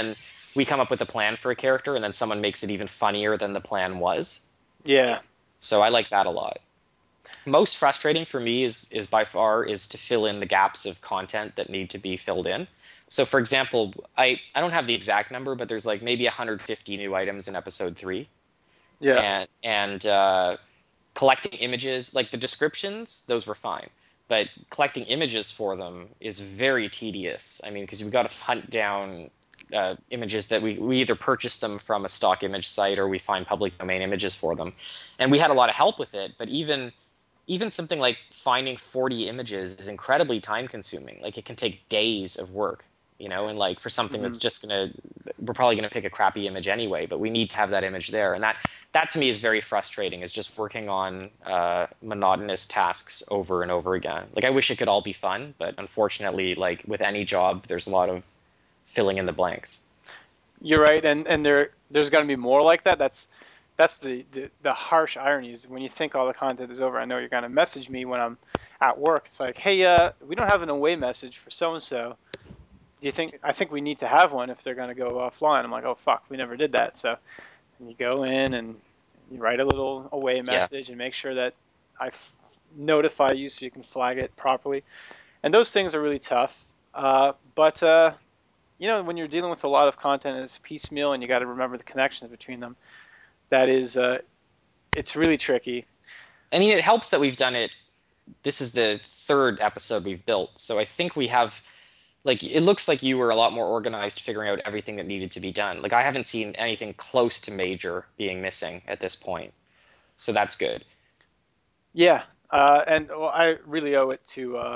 we come up with a plan for a character and then someone makes it even funnier than the plan was. Yeah. So I like that a lot. Most frustrating for me is by far is to fill in the gaps of content that need to be filled in. So for example, I don't have the exact number, but there's like maybe 150 new items in episode 3. Yeah. And collecting images, like the descriptions, those were fine. But collecting images for them is very tedious. I mean, because we've got to hunt down images that we either purchase them from a stock image site or we find public domain images for them. And we had a lot of help with it, but even something like finding 40 images is incredibly time consuming. Like it can take days of work, and like for something Hmm. that's we're probably gonna pick a crappy image anyway, but we need to have that image there. And that to me is very frustrating, is just working on monotonous tasks over and over again. Like I wish it could all be fun, but unfortunately, like with any job, there's a lot of filling in the blanks. You're right, and there's going to be more like that. That's the harsh irony is when you think all the content is over. I know you're going to message me when I'm at work. It's like, hey, we don't have an away message for so and so. Do you think? I think we need to have one if they're going to go offline. I'm like, oh fuck, we never did that. So you go in and you write a little away Yeah. message and make sure that notify you so you can flag it properly. And those things are really tough. But when you're dealing with a lot of content and it's piecemeal and you got to remember the connections between them, that is, it's really tricky. I mean, it helps that we've done it. This is the third episode we've built, so I think we have, like, it looks like you were a lot more organized figuring out everything that needed to be done. Like I haven't seen anything close to major being missing at this point, so that's good. Yeah, and well, I really owe it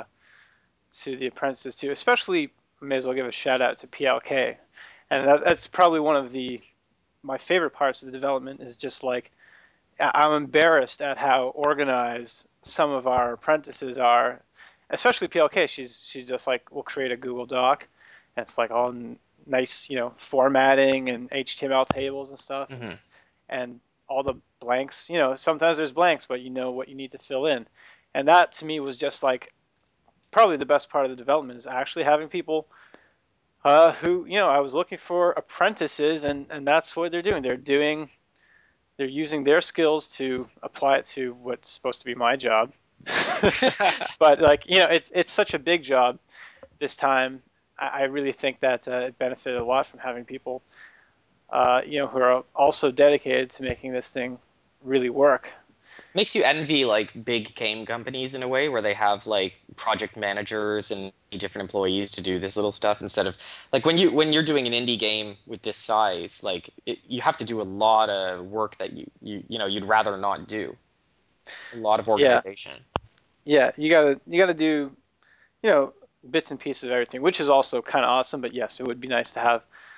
to the apprentices too. Especially, may as well give a shout out to PLK, and that's probably one of the my favorite parts of the development is just like I'm embarrassed at how organized some of our apprentices are, especially PLK. She's just like we'll create a Google Doc, and it's like all nice, formatting and HTML tables and stuff, and Hmm. and all the blanks. Sometimes there's blanks, but you know what you need to fill in, and that to me was just like probably the best part of the development is actually having people who I was looking for apprentices, and that's what they're doing. They're using their skills to apply it to what's supposed to be my job. But like it's such a big job this time. I really think that it benefited a lot from having people who are also dedicated to making this thing really work. Makes you envy like big game companies in a way where they have like project managers and different employees to do this little stuff instead of like when you're doing an indie game with this size, like you have to do a lot of work that you'd rather not do. A lot of Yeah, organization. yeah, you gotta do bits and pieces of everything, which is also kind of awesome. But yes, it would be nice to have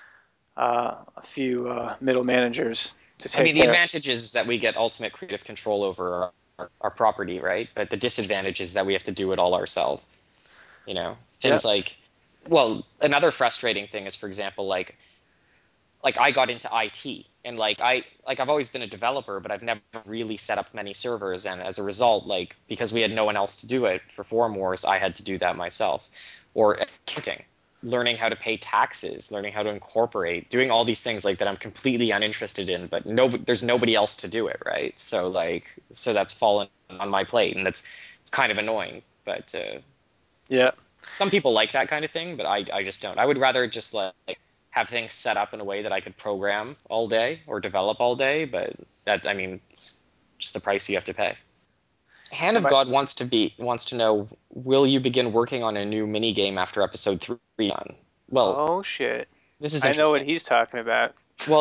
a few middle managers to I take mean, the care. advantage is that we get ultimate creative control over our property, right? But the disadvantage is that we have to do it all ourselves. Yeah. Things like, well, another frustrating thing is, for example, like I got into IT and I've always been a developer, but I've never really set up many servers. And as a result, like because we had no one else to do it for Forum Wars, I had to do that myself. Or accounting, learning how to pay taxes, learning how to incorporate, doing all these things like that I'm completely uninterested in, but there's nobody else to do it, right? So that's fallen on my plate, and it's kind of annoying. But Yeah. some people like that kind of thing, but I just don't. I would rather just like have things set up in a way that I could program all day or develop all day, but that I mean it's just the price you have to pay. Hand And of my God wants to know, will you begin working on a new mini game after episode 3 done? Well, Oh shit. this is I know what interesting. he's talking about. Well,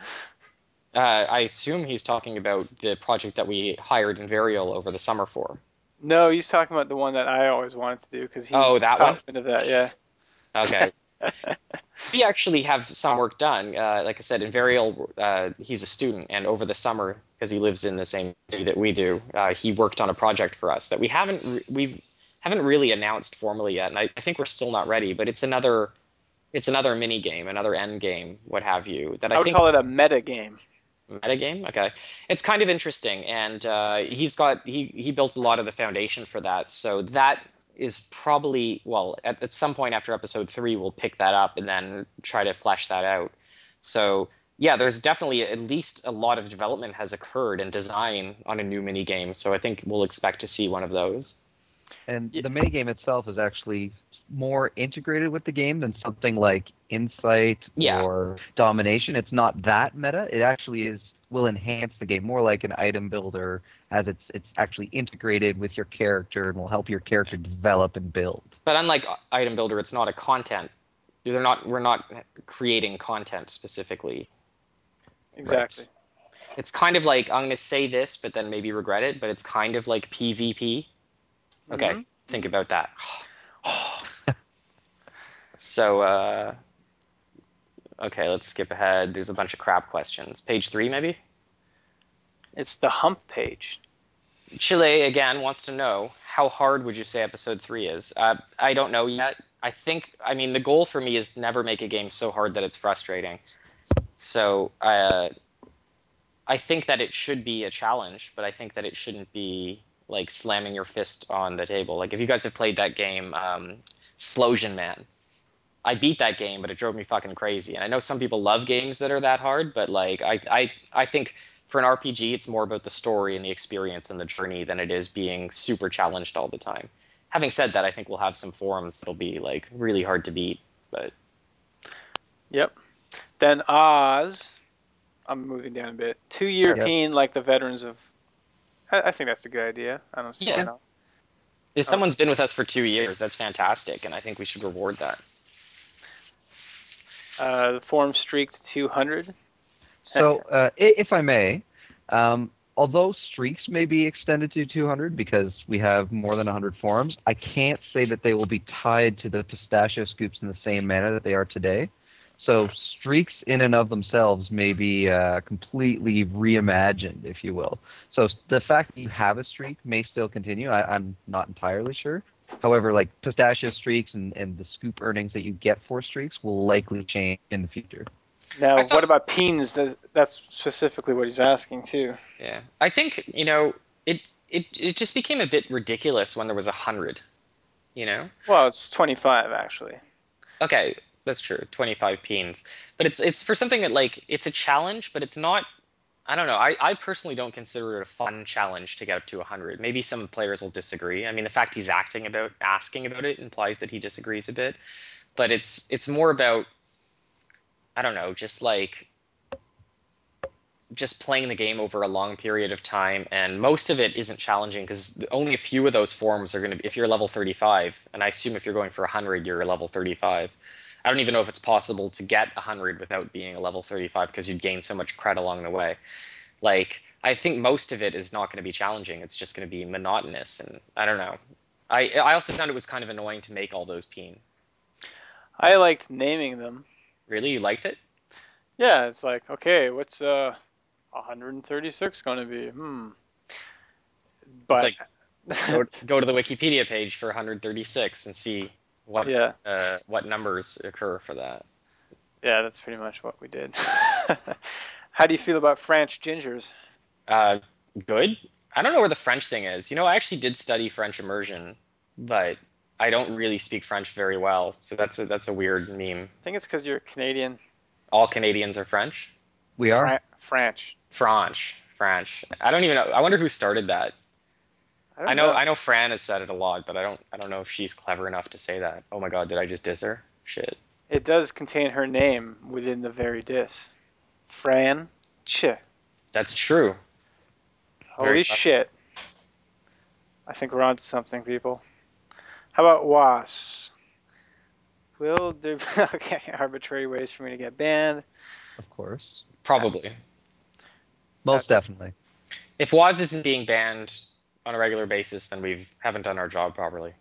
I assume he's talking about the project that we hired in Varial over the summer for. No, he's talking about the one that I always wanted to do because he Oh, that one? caught wind of that. Yeah. Okay. We actually have some work done. Like I said, in Varial, he's a student, and over the summer, because he lives in the same city that we do, he worked on a project for us that we haven't really announced formally yet, and I think we're still not ready. But it's another mini game, another end game, what have you. That I I would think call it a is meta game. meta game. Okay, it's kind of interesting, and he built a lot of the foundation for that. So that is probably, well, at some point after episode 3, we'll pick that up and then try to flesh that out. So yeah, there's definitely at least a lot of development has occurred and design on a new mini game. So I think we'll expect to see one of those. And Yeah. the minigame itself is actually more integrated with the game than something like Insight Yeah, or Domination. It's not that meta. It actually will enhance the game more like an item builder, as it's actually integrated with your character and will help your character develop and build. but unlike Item Builder, it's not a content. We're not creating content specifically. Right. Exactly. It's kind of like I'm going to say this, but then maybe regret it. But it's kind of like PvP. Okay, Hmm. think about that. So, okay, let's skip ahead. There's a bunch of crap questions. Page 3, maybe? It's the hump page. Chile, again, wants to know, how hard would you say episode 3 is? I don't know yet. I mean, the goal for me is to never make a game so hard that it's frustrating. So, I think that it should be a challenge, but I think that it shouldn't be like slamming your fist on the table. Like, if you guys have played that game, Slosion Man, I beat that game, but it drove me fucking crazy. And I know some people love games that are that hard, but like I think for an RPG, it's more about the story and the experience and the journey than it is being super challenged all the time. Having said that, I think we'll have some forums that'll be like really hard to beat. But Yep. Then Oz. I'm moving down a bit. Too Yep. European, like the veterans of. I think that's a good idea. I don't see why yeah, not. if I was, someone's been with us for 2 years, that's fantastic, and I think we should reward that. the forum streaked 200. So, if I may, although streaks may be extended to 200 because we have more than 100 forums, I can't say that they will be tied to the pistachio scoops in the same manner that they are today. So, streaks in and of themselves may be completely reimagined, if you will. So, the fact that you have a streak may still continue. I'm not entirely sure. However, like pistachio streaks and the scoop earnings that you get for streaks will likely change in the future. Now, I what thought, about Peens? That's specifically what he's asking too. yeah, I think it just became a bit ridiculous when there was 100. You know, Well, it's 25 actually. okay, that's true, 25 peens, but it's for something that like it's a challenge, but it's not. I don't know. I personally don't consider it a fun challenge to get up to 100. Maybe some players will disagree. I mean, the fact he's asking about it implies that he disagrees a bit, but it's more about, I don't know, just playing the game over a long period of time, and most of it isn't challenging because only a few of those forms are going to be, if you're level 35, and I assume if you're going for 100 you're level 35. I don't even know if it's possible to get 100 without being a level 35 because you'd gain so much cred along the way. Like, I think most of it is not going to be challenging. It's just going to be monotonous, and I don't know. I also found it was kind of annoying to make all those peen. I liked naming them. Really, you liked it? Yeah, it's like, okay, what's 136 going to be? It's But like go to the Wikipedia page for 136 and see yeah, what numbers occur for that. yeah, that's pretty much what we did. How do you feel about French gingers? Uh, Good. I don't know where the French thing is. I actually did study French immersion, but I don't really speak French very well, so that's a weird meme. I think it's because you're Canadian. All Canadians are French. We are. French. French. I don't even know. I wonder who started that. I I don't know know. I know Fran has said it a lot, but I don't know if she's clever enough to say that. Oh my God, did I just diss her? Shit. It does contain her name within the very diss. Fran. Ch. That's true. Very Holy clever. shit. I think we're on to something, people. How about Was? Will there be okay, arbitrary ways for me to get banned? Of course. Probably. Most That's definitely. If Waz isn't being banned on a regular basis, then we haven't done our job properly.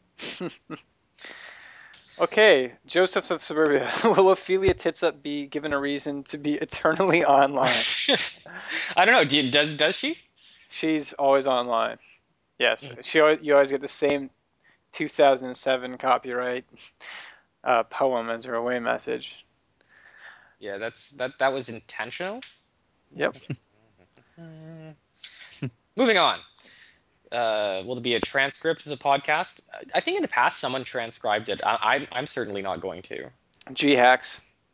okay, Joseph of Suburbia. Will Ophelia Titsup be given a reason to be eternally online? I don't know. Does she? She's always online. Yes, you always get the same 2007 copyright poem as her away message. Yeah, that was intentional. Yep. Moving on. Will there be a transcript of the podcast? I think in the past someone transcribed it. I'm certainly not going to. G hacks.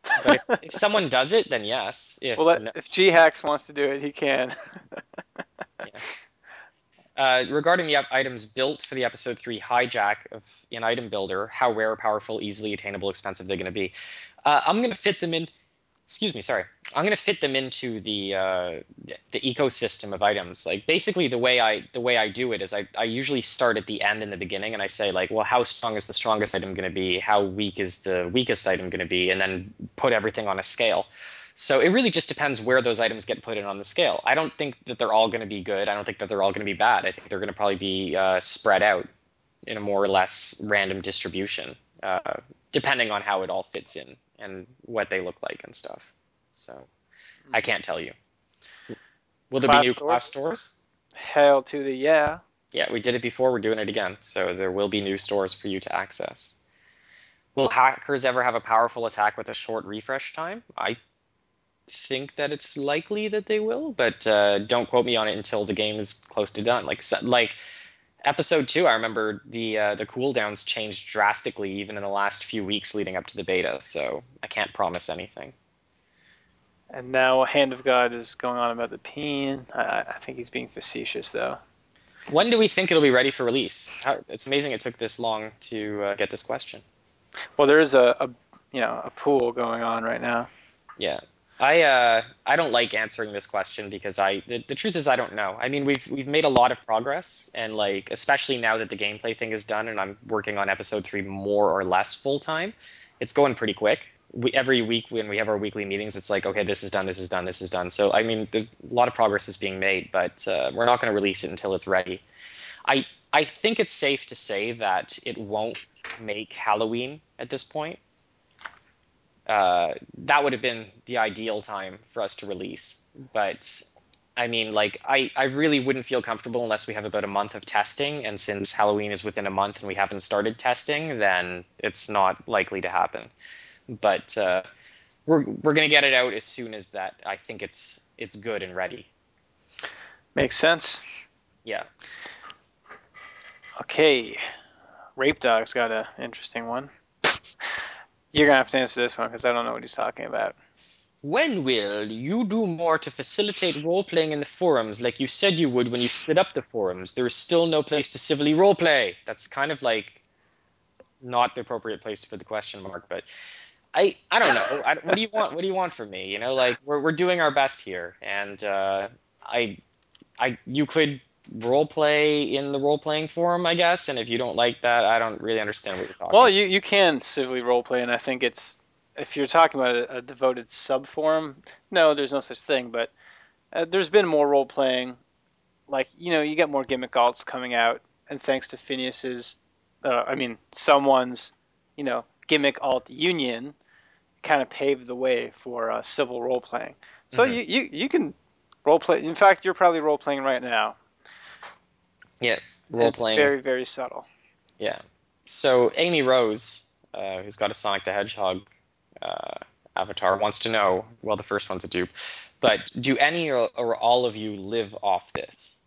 But if someone does it, then yes. If no, If G-Hax wants to do it, he can. yeah. Regarding the items built for the episode 3 hijack of in item builder, how rare, powerful, easily attainable, expensive they're going to be. I'm going to fit them in. Excuse me, sorry. I'm going to fit them into the ecosystem of items. Like basically the way I do it is I usually start at the end and the beginning, and I say like, well, how strong is the strongest item going to be? How weak is the weakest item going to be? And then put everything on a scale. So it really just depends where those items get put in on the scale. I don't think that they're all going to be good. I don't think that they're all going to be bad. I think they're going to probably be spread out in a more or less random distribution, depending on how it all fits in and what they look like and stuff. So I can't tell you. Will there be Class new class stores? stores? Hell to the yeah. Yeah, we did it before. We're doing it again. So there will be new stores for you to access. Will hackers ever have a powerful attack with a short refresh time? I think that it's likely that they will, but don't quote me on it until the game is close to done. Like episode 2, I remember the cooldowns changed drastically even in the last few weeks leading up to the beta, so I can't promise anything. And now Hand of God is going on about the peen. I think he's being facetious though. When do we think it'll be ready for release? It's amazing it took this long to get this question. Well, there is a pool going on right now. Yeah. I don't like answering this question because the truth is I don't know. I mean we've made a lot of progress and like especially now that the gameplay thing is done and I'm working on episode 3 more or less full time, it's going pretty quick. Every week when we have our weekly meetings, it's like okay, this is done, this is done, this is done. So I mean a lot of progress is being made, but we're not going to release it until it's ready. I think it's safe to say that it won't make Halloween at this point. That would have been the ideal time for us to release. But I mean, like, I really wouldn't feel comfortable unless we have about a month of testing. And since Halloween is within a month and we haven't started testing, then it's not likely to happen. But we're gonna get it out as soon as that. I think it's good and ready. Makes sense. Yeah. Okay, Rape Dog's got an interesting one. You're gonna have to answer this one because I don't know what he's talking about. When will you do more to facilitate role-playing in the forums like you said you would when you split up the forums? There is still no place to civilly roleplay. That's kind of like not the appropriate place to put the question mark, but I don't know. What do you want? What do you want from me? You know, like we're doing our best here, and I you could role play in the role playing forum, I guess. And if you don't like that, I don't really understand what you're Well, talking. you can civilly roleplay, and I think it's if you're talking about a devoted sub forum, no, there's no such thing. But there's been more role playing. Like you get more gimmick alts coming out, and thanks to Phineas's, someone's, gimmick alt union, kind of paved the way for civil role playing. So Hmm. you can role play. In fact, you're probably role playing right now, Yeah, and role it's playing. very very subtle. Yeah. So Amy Rose, who's got a Sonic the Hedgehog uh, avatar, wants to know. Well, the first one's a dupe, but do any or all of you live off this?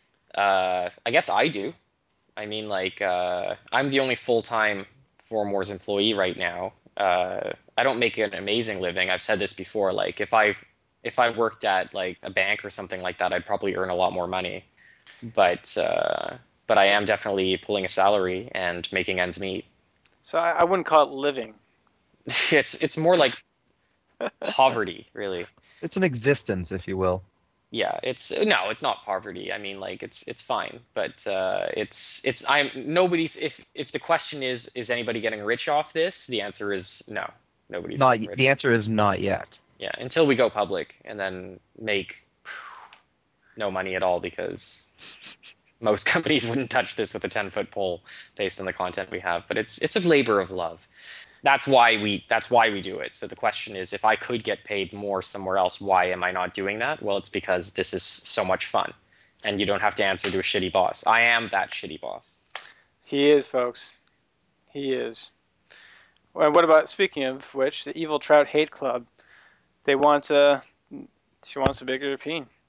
I guess I do. I mean, like, I'm the only full-time Forum Wars employee right now. I don't make an amazing living. I've said this before. Like, if I worked at like a bank or something like that, I'd probably earn a lot more money. But but I So, am definitely pulling a salary and making ends meet. so I wouldn't call it living. It's more like poverty, really. It's an existence, if you will. Yeah, it's not poverty. I mean, like it's fine, but it's I'm nobody's. If the question is anybody getting rich off this? The answer is no, nobody's Not getting rich. the answer is not yet. Yeah, until we go public and then make no money at all because most companies wouldn't touch this with a 10-foot pole based on the content we have. But it's a labor of love. That's why we do it. So the question is, if I could get paid more somewhere else, why am I not doing that? Well, it's because this is so much fun, and you don't have to answer to a shitty boss. I am that shitty boss. He is, folks. He is. Well, what about speaking of which, the Evil Trout Hate Club? They want she wants a bigger peen.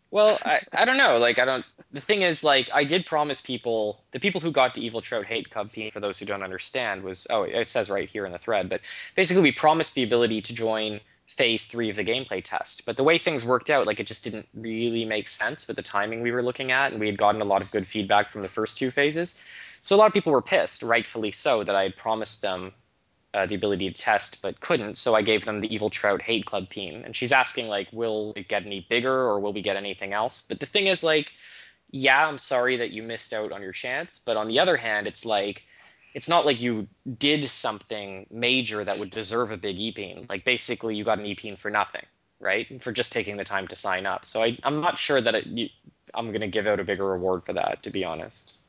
Well, I don't know. Like I don't. The thing is, like I did promise people, the people who got the Evil Trout Hate Cub Peen, for those who don't understand, was it says right here in the thread, but basically we promised the ability to join phase 3 of the gameplay test. But the way things worked out, like it just didn't really make sense with the timing we were looking at, and we had gotten a lot of good feedback from the first two phases. So a lot of people were pissed, rightfully so, that I had promised them the ability to test but couldn't, so I gave them the Evil Trout Hate Club Peen. And she's asking, like, will it get any bigger or will we get anything else? But the thing is, like, yeah, I'm sorry that you missed out on your chance. But on the other hand, it's like, it's not like you did something major that would deserve a big E-Peen. Like, basically, you got an E-Peen for nothing, right? For just taking the time to sign up. So I'm not sure that I'm going to give out a bigger reward for that, to be honest.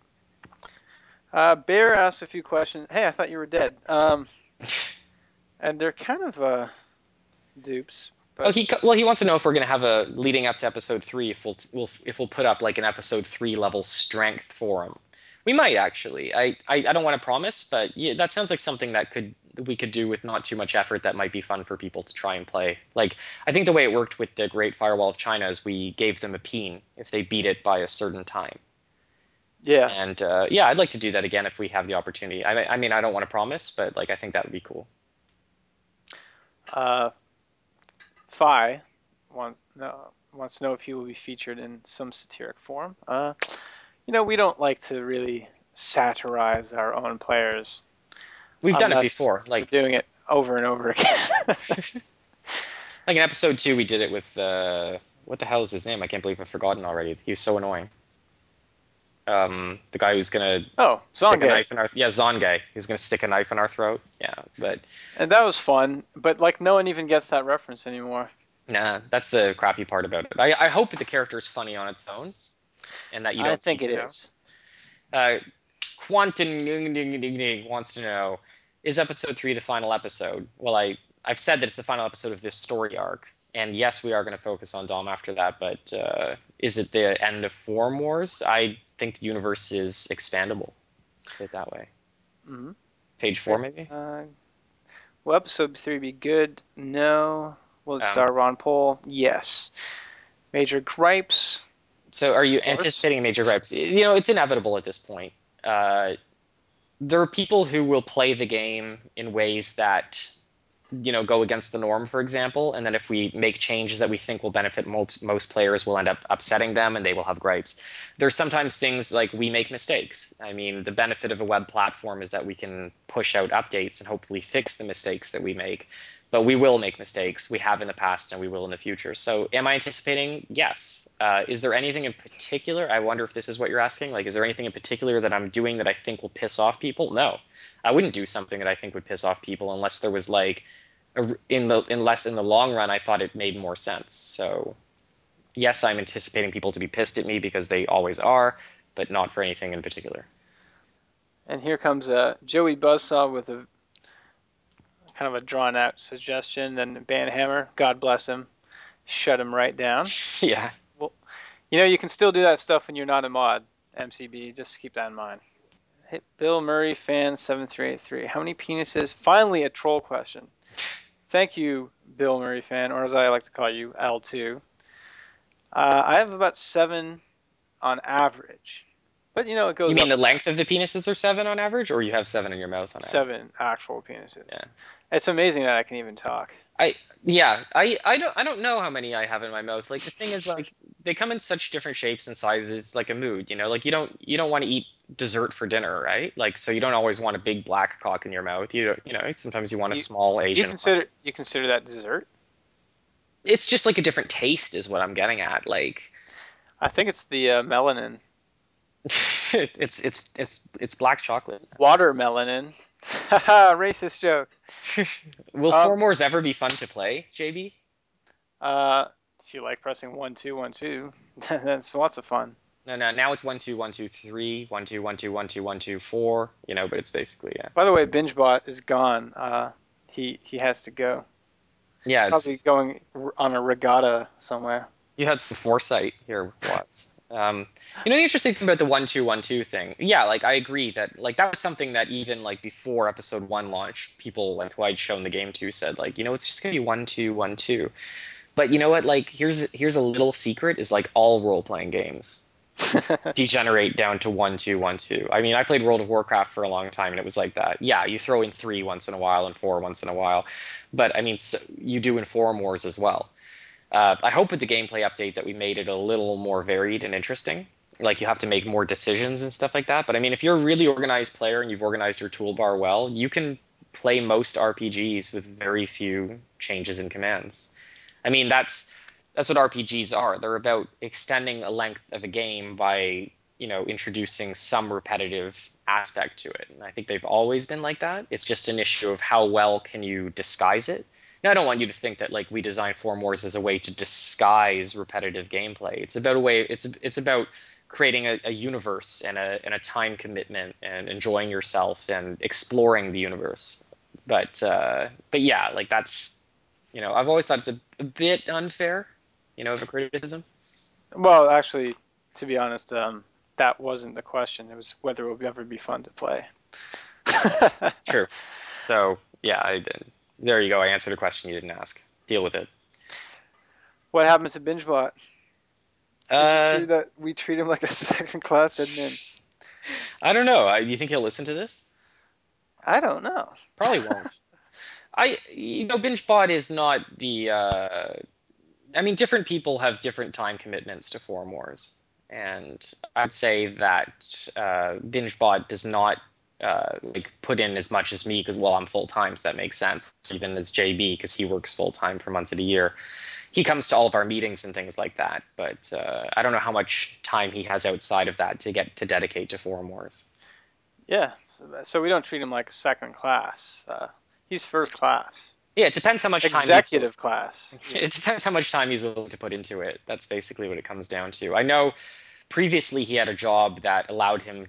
Bear asked a few questions. Hey, I thought you were dead. And they're kind of dupes, Oh, but he wants to know if we're going to have a leading up to episode 3, if we'll put up like an episode 3 level strength forum. We might actually. I don't want to promise, but yeah, that sounds like something that we could do with not too much effort. That might be fun for people to try and play. Like I think the way it worked with the Great Firewall of China is we gave them a peen if they beat it by a certain time. yeah. And yeah, I'd like to do that again if we have the opportunity. I mean, I don't want to promise, but like I think that would be cool. Uh, Phi wants to know if he will be featured in some satiric form. We don't like to really satirize our own players We've done it unless before. we're doing it over and over again. Like in episode 2, we did it with what the hell is his name? I can't believe I've forgotten already. He was so annoying. The guy who's gonna Oh, stick a Zonge. knife in our Zongai. He's gonna stick a knife in our throat. Yeah, but And that was fun, but like no one even gets that reference anymore. nah, that's the crappy part about it. I hope the character is funny on its own, and that you I don't think need it to know. is. Quantum wants to know, is episode 3 the final episode? Well, I've said that it's the final episode of this story arc, and yes, we are going to focus on Dom after that. But is it the end of Form Wars? I think the universe is expandable. Put it that way. Mm-hmm. Page 4, maybe. Will episode 3 be good? No. Will it Um, star Ron Paul? Yes. Major gripes? so, are you Of course. anticipating major gripes? You know, it's inevitable at this point. Uh, there are people who will play the game in ways that go against the norm, for example, and then if we make changes that we think will benefit most players, we'll end up upsetting them and they will have gripes. There's sometimes things like we make mistakes. I mean, the benefit of a web platform is that we can push out updates and hopefully fix the mistakes that we make. But we will make mistakes. We have in the past and we will in the future. So am I anticipating? Yes. Is there anything in particular? I wonder if this is what you're asking. Like, is there anything in particular that I'm doing that I think will piss off people? No. I wouldn't do something that I think would piss off people unless there was like unless in the long run I thought it made more sense. So yes, I'm anticipating people to be pissed at me because they always are, but not for anything in particular. And here comes Joey Buzzsaw with a kind of a drawn out suggestion. Then Banhammer, God bless him, shut him right down. Yeah. Well, you can still do that stuff when you're not a mod, MCB. Just keep that in mind. Hit Bill Murray fan 7383. How many penises? Finally, a troll question. Thank you, Bill Murray fan, or as I like to call you, L2. I have about 7 on average, but it You goes mean up the and down. length of the penises are 7 on average, or you have 7 in your mouth on average? 7 actual penises. Yeah. It's amazing that I can even talk. I don't know how many I have in my mouth. Like the thing is like they come in such different shapes and sizes. It's like a mood, like you don't want to eat dessert for dinner, right? Like so you don't always want a big black cock in your mouth. Sometimes you want a You small you Asian one. consider that dessert? It's just like a different taste is what I'm getting at. Like I think it's the melanin, it's black chocolate. watermelanin. Haha, racist joke. Will Um, Four Mores ever be fun to play, JB? uh, if you like pressing 1 2 1 2, that's lots of fun. No, no. Now it's 1 2 1 2 3 1 2 1 2 1 2 1 2 4. But it's basically yeah. By the way, BingeBot is gone. He has to go. Yeah, Probably it's going on a regatta somewhere. you had some foresight here, Watts. The interesting thing about the 1 2 1 2 thing, yeah, like I agree that like that was something that even like before episode 1 launch, people like who I'd shown the game to said like, it's just gonna be 1 2 1 2. But you know what? Like, here's a little secret: is like all role playing games degenerate down to 1-2, 1-2. I mean, I played World of Warcraft for a long time, and it was like that. Yeah, you throw in 3 once in a while and 4 once in a while, but I mean, so you do in Forum Wars as well. I hope with the gameplay update that we made it a little more varied and interesting. Like you have to make more decisions and stuff like that. But I mean, if you're a really organized player and you've organized your toolbar well, you can play most RPGs with very few changes in commands. I mean, that's what RPGs are. They're about extending a length of a game by, introducing some repetitive aspect to it. And I think they've always been like that. It's just an issue of how well can you disguise it. Now, I don't want you to think that like we designed Forum Wars as a way to disguise repetitive gameplay. It's about a way. It's about creating a universe and a time commitment and enjoying yourself and exploring the universe. But yeah, like that's I've always thought it's a bit unfair, of a criticism. Well, actually, to be honest, that wasn't the question. It was whether it would ever be fun to play. True. So yeah, I did. There you go. I answered a question you didn't ask. Deal with it. What happens to BingeBot? Is it Uh, true that we treat him like a second class admin? I don't know. You think he'll listen to this? I don't know. Probably won't. BingeBot is not the. I mean, different people have different time commitments to Forum Wars, and I'd say that BingeBot does not like put in as much as me because well, I'm full time, so that makes sense. Even as JB because he works full time for months of the year. He comes to all of our meetings and things like that, but I don't know how much time he has outside of that to get to dedicate to Forum Wars. Yeah, so we don't treat him like a second class. He's first class. Yeah, it depends how much time Executive class. it depends how much time he's willing to put into it. That's basically what it comes down to. I know previously he had a job that allowed him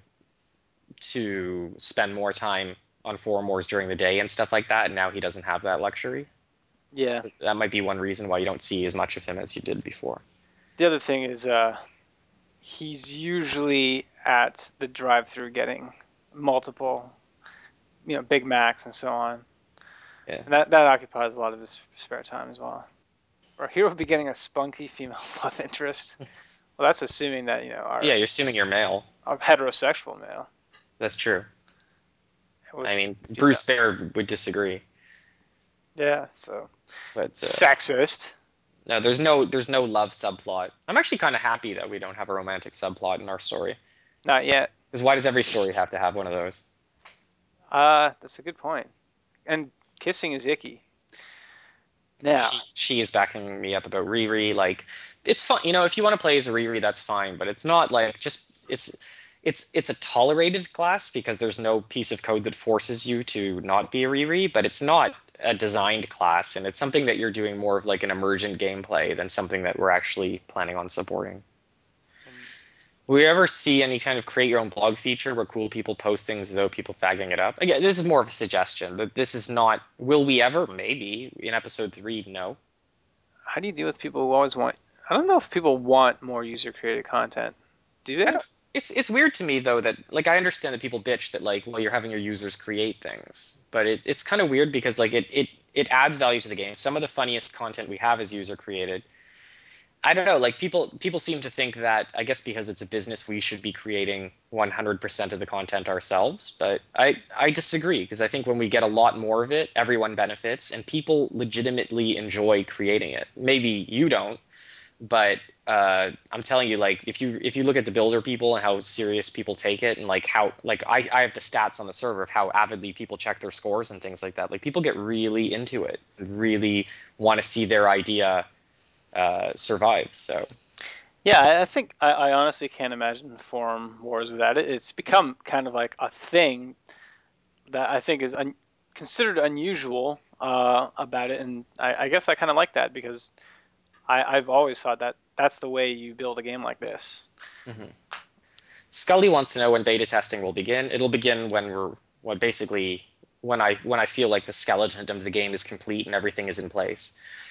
to spend more time on Forum Wars during the day and stuff like that, and now he doesn't have that luxury. Yeah. So that might be one reason why you don't see as much of him as you did before. The other thing is he's usually at the drive-through getting multiple, Big Macs and so on. Yeah. And that occupies a lot of his spare time as well. Or he will be getting a spunky female love interest. Well, that's assuming that, Yeah, you're assuming you're male. our heterosexual male. That's true. I Which, mean, Bruce Baer would disagree, yeah, so but sexist. no, there's no love subplot. I'm actually kind of happy that we don't have a romantic subplot in our story. Not yet. Because why does every story have to have one of those? That's a good point. And kissing is icky. Now, She is backing me up about Riri. Like, it's fun. If you want to play as a Riri, that's fine. But it's not like just it's a tolerated class because there's no piece of code that forces you to not be a Riri. But it's not a designed class, and it's something that you're doing more of like an emergent gameplay than something that we're actually planning on supporting. Will you ever see any kind of create your own blog feature where cool people post things without people fagging it up? Again, this is more of a suggestion. That this is not. Will we ever? Maybe in episode 3. No. how do you deal with people who always want? I don't know if people want more user-created content. Do I they? don't. It's weird to me though that like I understand that people bitch that like well you're having your users create things, but it's kind of weird because like it adds value to the game. Some of the funniest content we have is user created. I don't know, like people seem to think that I guess because it's a business we should be creating 100% of the content ourselves, but I disagree because I think when we get a lot more of it, everyone benefits and people legitimately enjoy creating it. Maybe you don't, but I'm telling you, like if you look at the builder people and how serious people take it, and like how like I have the stats on the server of how avidly people check their scores and things like that. Like people get really into it, really want to see their idea survive. So Yeah, I think I honestly can't imagine forum wars without it. It's become kind of like a thing that I think is considered unusual about it, and I guess I kind of like that because I've always thought that that's the way you build a game like this. mhm. Scully wants to know when beta testing will begin. It'll begin when basically when I feel like the skeleton of the game is complete and everything is in place.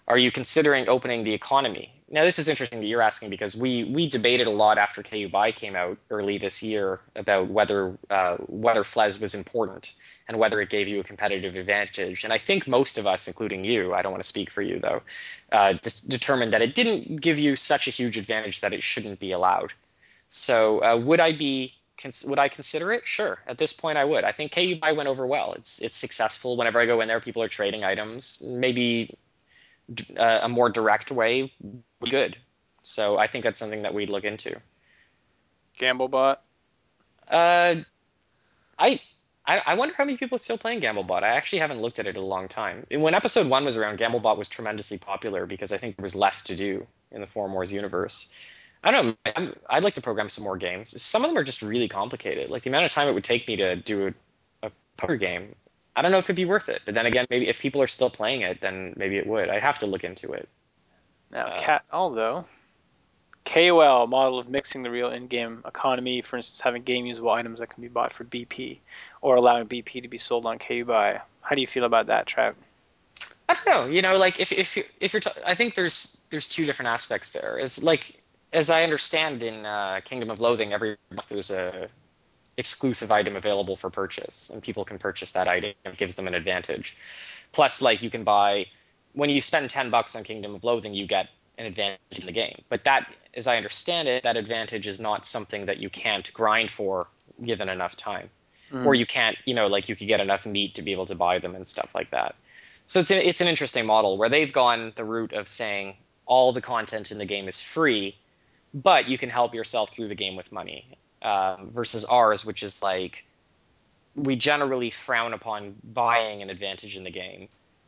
Are you considering opening the economy? Now, this is interesting that you're asking because we debated a lot after KU Buy came out early this year about whether Fles was important and whether it gave you a competitive advantage. And I think most of us, including you, I don't want to speak for you though, determined that it didn't give you such a huge advantage that it shouldn't be allowed. So would I consider it? Sure. At this point, I would. I think KU Buy went over well. It's successful. Whenever I go in there, people are trading items. Maybe a more direct way would be good. So I think that's something that we'd look into. Gamblebot. Uh, I, I wonder how many people are still playing Gamblebot. I actually haven't looked at it in a long time. When episode 1 was around, Gamblebot was tremendously popular because I think there was less to do in the Forum Wars universe. I don't know. I'd like to program some more games. Some of them are just really complicated. Like the amount of time it would take me to do a poker game, I don't know if it'd be worth it. But then again, maybe if people are still playing it, then maybe it would. I'd have to look into it. Now, although KOL model of mixing the real in-game economy, for instance, having game usable items that can be bought for BP, or allowing BP to be sold on KU Buy. How do you feel about that, Trav? I don't know. Like if you're, I think there's two different aspects there. Is like as I understand in Kingdom of Loathing, every month there's a exclusive item available for purchase, and people can purchase that item. It gives them an advantage. Plus, like you can buy when you spend $10 on Kingdom of Loathing, you get an advantage in the game. But that, as I understand it, that advantage is not something that you can't grind for given enough time, or you can't, like you could get enough meat to be able to buy them and stuff like that. So it's an interesting model where they've gone the route of saying all the content in the game is free, but you can help yourself through the game with money. Versus ours, which is like we generally frown upon buying an advantage in the game,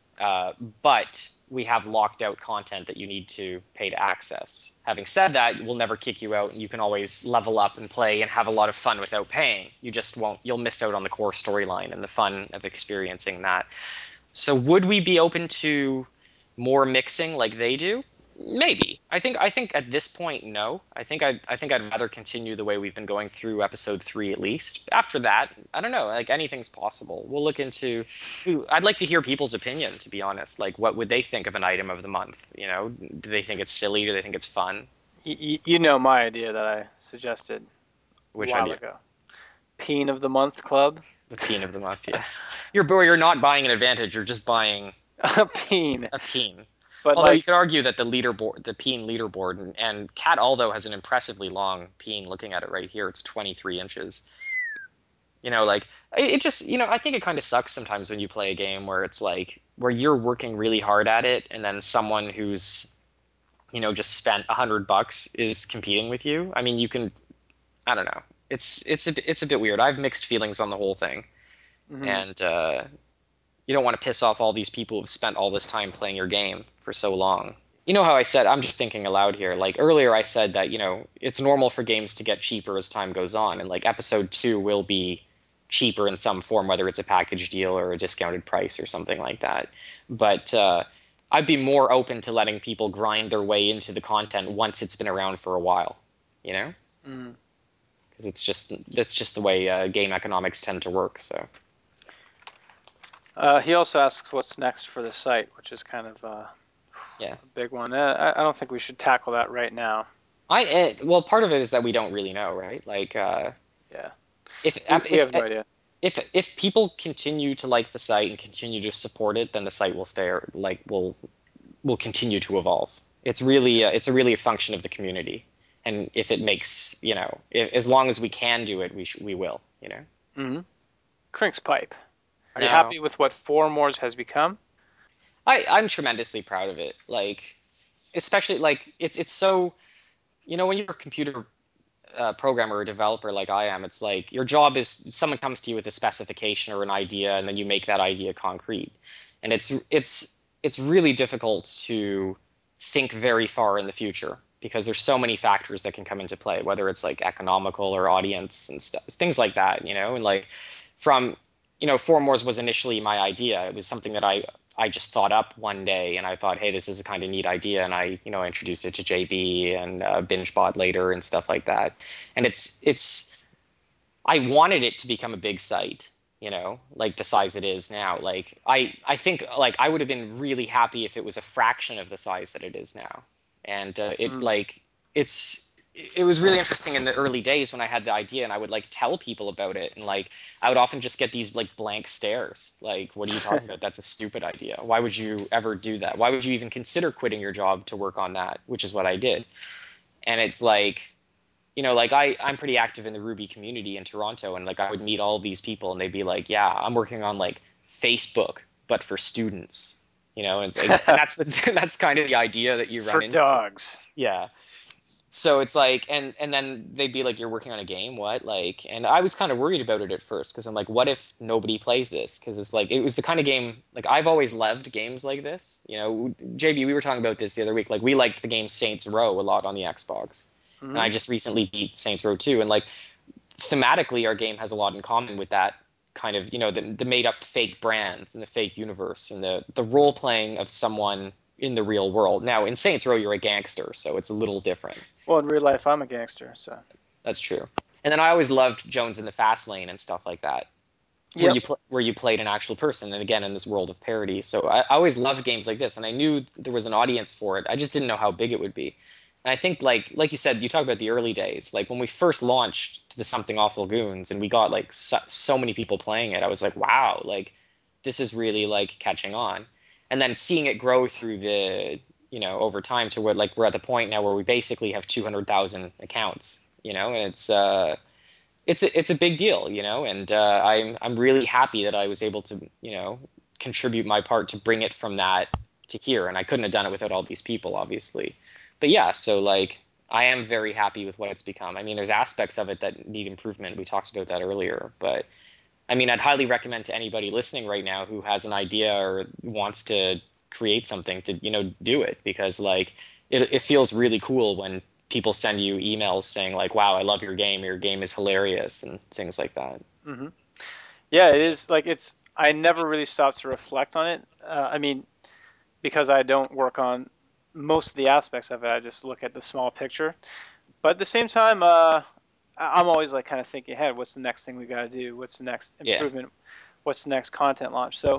but we have locked out content that you need to pay to access. Having said that, we'll never kick you out, and you can always level up and play and have a lot of fun without paying. You just won't. You'll miss out on the core storyline and the fun of experiencing that. So would we be open to more mixing like they do? Maybe. I think at this point, no. I think I'd rather continue the way we've been going through episode 3 at least. After that, I don't know. Like anything's possible. We'll look into. I'd like to hear people's opinion. To be honest, like what would they think of an item of the month? Do they think it's silly? Do they think it's fun? You know my idea that I suggested a Which while idea? ago. Peen of the Month Club. The peen of the month. Yeah. You're not buying an advantage. You're just buying A peen. a peen. But Although you like, could argue that the peen leaderboard, and Cat Aldo has an impressively long peen. Looking at it right here, it's 23 inches. Like it just, I think it kind of sucks sometimes when you play a game where it's like where you're working really hard at it, and then someone who's, just spent $100 is competing with you. I mean, I don't know. It's a bit weird. I have mixed feelings on the whole thing, and you don't want to piss off all these people who've spent all this time playing your game for so long. You know how I said, I'm just thinking aloud here. Like earlier, I said that, it's normal for games to get cheaper as time goes on. And like episode 2 will be cheaper in some form, whether it's a package deal or a discounted price or something like that. But I'd be more open to letting people grind their way into the content once it's been around for a while, you know? Because that's just the way game economics tend to work. So. he also asks what's next for the site, which is kind of Yeah. a big one. I don't think we should tackle that right now. Well, part of it is that we don't really know, right? Like, Yeah, if we have no idea. if people continue to like the site and continue to support it, then the site will stay like will continue to evolve. It's really a function of the community, and if it makes as long as we can do it, we will. Crink's Pipe. Are you No, happy with what Forum Wars has become? I'm tremendously proud of it. Like, especially like it's so when you're a computer programmer or developer like I am, it's like your job is someone comes to you with a specification or an idea, and then you make that idea concrete. And it's really difficult to think very far in the future because there's so many factors that can come into play, whether it's like economical or audience and stuff, things like that, and like from Forum Wars was initially my idea. It was something that I just thought up one day, and I thought, hey, this is a kind of neat idea, and I introduced it to JB and BingeBot later and stuff like that. And it's I wanted it to become a big site. like the size it is now. Like I think like I would have been really happy if it was a fraction of the size that it is now. And it was really interesting in the early days when I had the idea and I would like tell people about it, and like I would often just get these like blank stares. Like, what are you talking about? That's a stupid idea. Why would you ever do that? Why would you even consider quitting your job to work on that? Which is what I did. And it's like, like I'm pretty active in the Ruby community in Toronto, and like I would meet all these people and they'd be like, yeah, I'm working on like Facebook, but for students, and it's like, and that's kind of the idea that you run For into. dogs. Yeah. So it's like, and then they'd be like, you're working on a game, what? Like, and I was kind of worried about it at first because I'm like, what if nobody plays this? Because it's like, it was the kind of game, like I've always loved games like this. JB, we were talking about this the other week. Like we liked the game Saints Row a lot on the Xbox. And I just recently beat Saints Row 2. And like thematically, our game has a lot in common with that kind of, the made up fake brands and the fake universe and the role playing of someone in the real world. Now, in Saints Row, you're a gangster, so it's a little different. Well, in real life, I'm a gangster, so. That's true. And then I always loved Jones in the Fast Lane and stuff like that, Yep. where you played an actual person, and again in this world of parody. So I always loved games like this, and I knew there was an audience for it. I just didn't know how big it would be. And I think like you said, you talk about the early days, like when we first launched to the Something Awful Goons, and we got like so many people playing it. I was like, wow, like this is really like catching on. And then seeing it grow through the over time to where like we're at the point now where we basically have 200,000 accounts, and it's a big deal, and I'm really happy that I was able to contribute my part to bring it from that to here, and I couldn't have done it without all these people, obviously. But yeah, so like I am very happy with what it's become. I mean, there's aspects of it that need improvement. We talked about that earlier, but I mean, I'd highly recommend to anybody listening right now who has an idea or wants to create something to do it, because like it feels really cool when people send you emails saying like, wow, I love your game is hilarious, and things like that. Hmm. Yeah, it is like I never really stopped to reflect on it. I mean, because I don't work on most of the aspects of it, I just look at the small picture. But at the same time, I'm always like kind of thinking ahead. What's the next thing we got to do? What's the next Yeah. improvement? What's the next content launch? So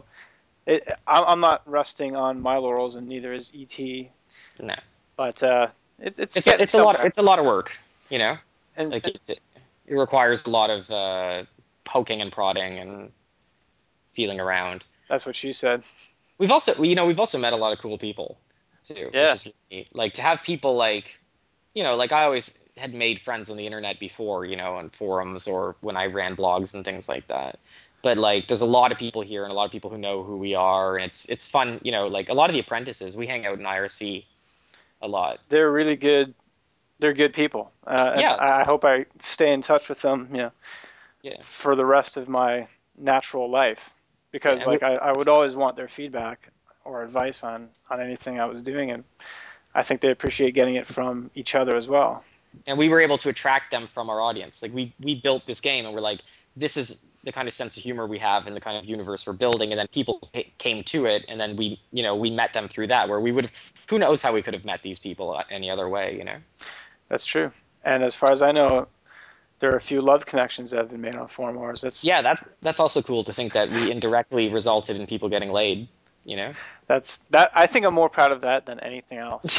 I'm not resting on my laurels, and neither is ET. No. But it's It's getting somewhere. it's a lot of work, And like it requires a lot of poking and prodding and feeling around. that's what she said. We've also met a lot of cool people too, which Yeah, is really neat. Like to have people like, like I always had made friends on the internet before, on forums or when I ran blogs and things like that. But like, there's a lot of people here and a lot of people who know who we are, and it's fun. Like a lot of the apprentices, we hang out in IRC a lot. they're really good. They're good people, and Yeah, I hope I stay in touch with them. yeah, For the rest of my natural life, yeah. because like I would always want their feedback or advice on anything I was doing, and I think they appreciate getting it from each other as well. And we were able to attract them from our audience. Like we built this game, and we're like, this is the kind of sense of humor we have and the kind of universe we're building. And then people came to it, and then we met them through that. Where we would, who knows how we could have met these people any other way. That's true. And as far as I know, there are a few love connections that have been made on Forum Wars. Yeah, that's also cool to think that we indirectly resulted in people getting laid. That I think I'm more proud of that than anything else.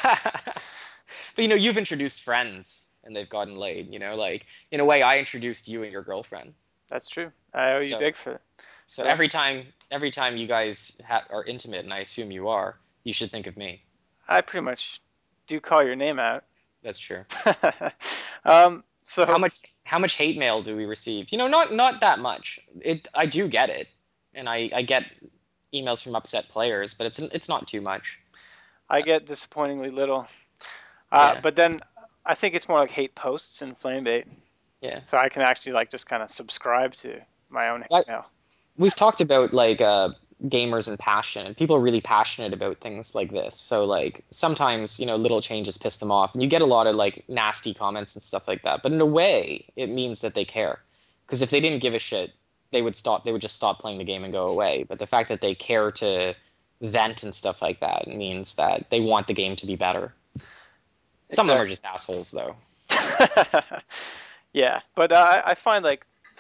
But you've introduced friends and they've gotten laid. Like in a way, I introduced you and your girlfriend. That's true. I owe you So big for so that. every time you guys are intimate, and I assume you are, you should think of me. I pretty much do call your name out. That's true. How So much how much hate mail do we receive? Not that much. I do get it, and I get emails from upset players, but it's not too much. I get disappointingly little. Yeah, But then I think it's more like hate posts and flame bait. yeah. So I can actually like just kind of subscribe to my own I, hate mail. we've talked about like gamers and passion, and people are really passionate about things like this. So like sometimes little changes piss them off, and you get a lot of like nasty comments and stuff like that. But in a way, it means that they care, because if they didn't give a shit, they would stop. They would just stop playing the game and go away. But the fact that they care to vent and stuff like that means that they want the game to be better. Some of them are Exactly. just assholes, though. Yeah, but I find like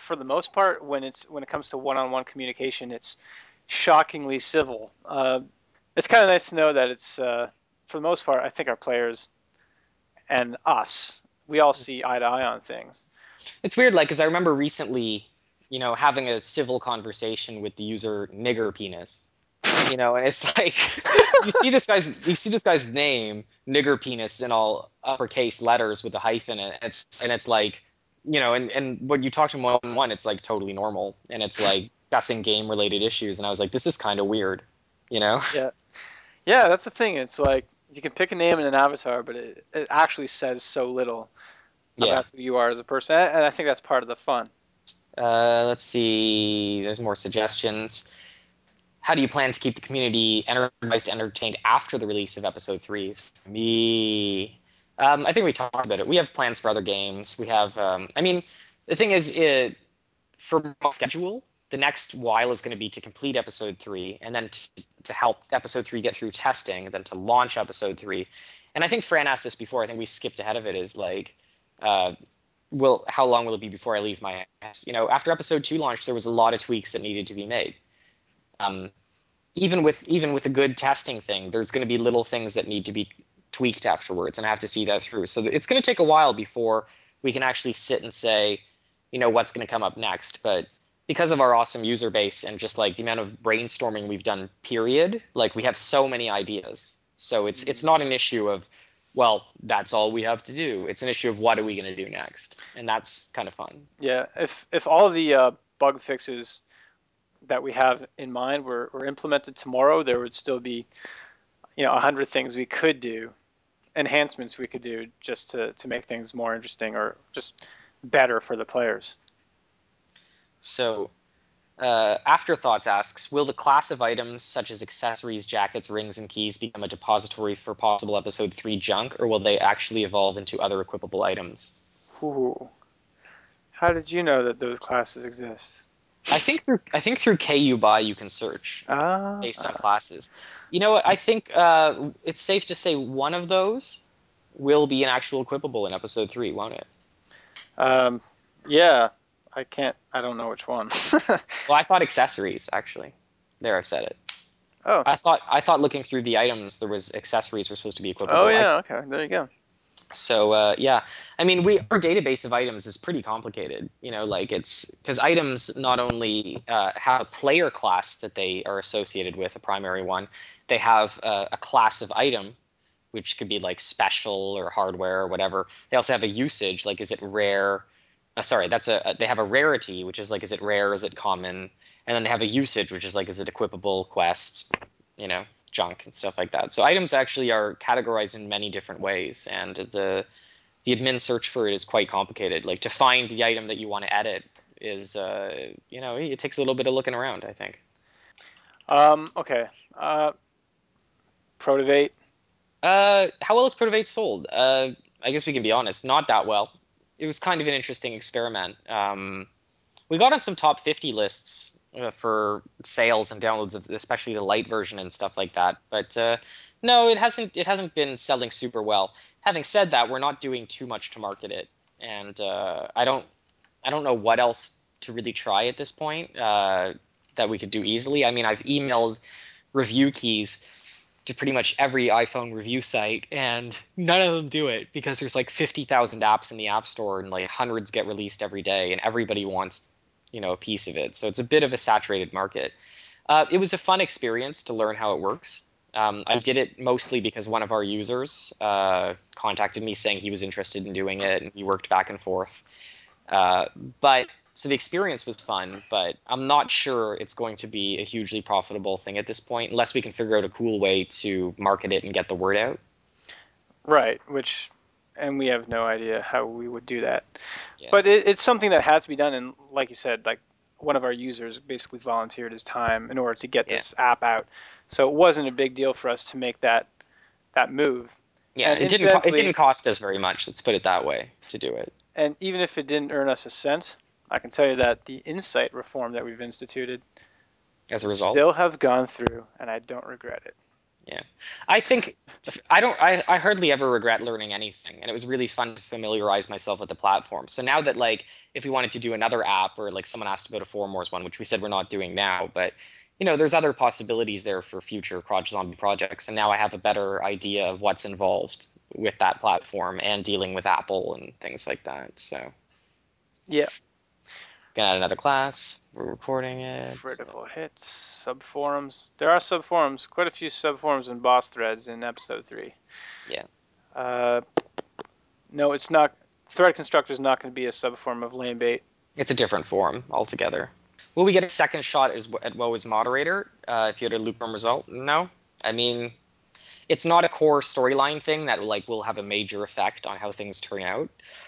for the most part, when it comes to one-on-one communication, it's shockingly civil. It's kind of nice to know that it's for the most part, I think our players and us, we all see eye to eye on things. It's weird, like, because I remember recently, having a civil conversation with the user nigger penis. And it's like you see this guy's name, nigger penis, in all uppercase letters with a hyphen, and it's like, and when you talk to him one on one, it's like totally normal, and it's like discussing game related issues, and I was like, this is kind of weird, you know? Yeah, yeah, that's the thing. It's like you can pick a name in an avatar, but it actually says so little Yeah. about who you are as a person, and I think that's part of the fun. Let's see. There's more suggestions. How do you plan to keep the community energized and entertained after the release of episode 3? Me, I think we talked about it. We have plans for other games. We have, I mean, the thing is, for my schedule, the next while is going to be to complete episode 3, and then to help episode 3 get through testing, then to launch episode 3. And I think Fran asked this before. I think we skipped ahead of it. Is like, uh, how long will it be before I leave my house? After episode 2 launched, there was a lot of tweaks that needed to be made. Um, even with a good testing thing, there's going to be little things that need to be tweaked afterwards, and I have to see that through. So it's going to take a while before we can actually sit and say, what's going to come up next. But because of our awesome user base and just like the amount of brainstorming we've done, period, like we have so many ideas. So it's not an issue of, well, that's all we have to do. It's an issue of what are we going to do next, and that's kind of fun. Yeah, if all of the bug fixes that we have in mind were implemented tomorrow, there would still be 100 things we could do, enhancements we could do just to make things more interesting or just better for the players. So Afterthoughts asks, will the class of items such as accessories, jackets, rings, and keys become a depository for possible episode 3 junk, or will they actually evolve into other equipable items? Ooh. How did you know that those classes exist? I think through KU Buy you can search Ah, based on classes. You know what? I think it's safe to say one of those will be an actual equipable in episode 3, won't it? um, yeah. I don't know which one. Well, I thought accessories, actually. There, I've said it. Oh, I thought looking through the items, there was accessories were supposed to be oh equipable. yeah. Okay, there you go. So yeah, I mean, our database of items is pretty complicated. Like it's because items not only have a player class that they are associated with, a primary one, they have a class of item, which could be like special or hardware or whatever. They also have a usage, like is it rare? Sorry, they have a rarity, which is like is it rare, is it common? And then they have a usage, which is like is it equipable, quest, junk and stuff like that. So items actually are categorized in many different ways, and the admin search for it is quite complicated. Like to find the item that you want to edit is, it takes a little bit of looking around, I think. Okay. Protivate. How well is Protivate sold? I guess we can be honest, not that well. It was kind of an interesting experiment. We got on some top 50 lists for sales and downloads of especially the light version and stuff like that. But no, it hasn't been selling super well. Having said that, we're not doing too much to market it, and I don't know what else to really try at this point that we could do easily. I mean, I've emailed review keys to pretty much every iPhone review site, and none of them do it because there's like 50,000 apps in the App Store, and like hundreds get released every day, and everybody wants, a piece of it. So it's a bit of a saturated market. It was a fun experience to learn how it works. I did it mostly because one of our users contacted me saying he was interested in doing it, and we worked back and forth. Uh, but so the experience was fun, but I'm not sure it's going to be a hugely profitable thing at this point, unless we can figure out a cool way to market it and get the word out. Right. And we have no idea how we would do that. Yeah, But it's something that had to be done, and like you said, like one of our users basically volunteered his time in order to get yeah, this app out. So it wasn't a big deal for us to make that move. yeah. And It didn't incidentally, cost us very much. Let's put it that way to do it. and even if it didn't earn us a cent, I can tell you that the insight reform that we've instituted As a result, still have gone through, and I don't regret it. Yeah. I think I hardly ever regret learning anything, and it was really fun to familiarize myself with the platform. So now that like if we wanted to do another app or like someone asked about a Forum Wars one, which we said we're not doing now, but there's other possibilities there for future Crotch Zombie projects, and now I have a better idea of what's involved with that platform and dealing with Apple and things like that. So Yeah. gonna add another class. We're recording it. Critical hits, subforums. There are subforums, quite a few subforums and boss threads in episode 3. Yeah. No, it's not. Thread constructor is not going to be a subform of lane bait. It's a different forum altogether. Will we get a second shot at WoW as moderator if you had a lukewarm result? No. I mean, it's not a core storyline thing that like will have a major effect on how things turn out.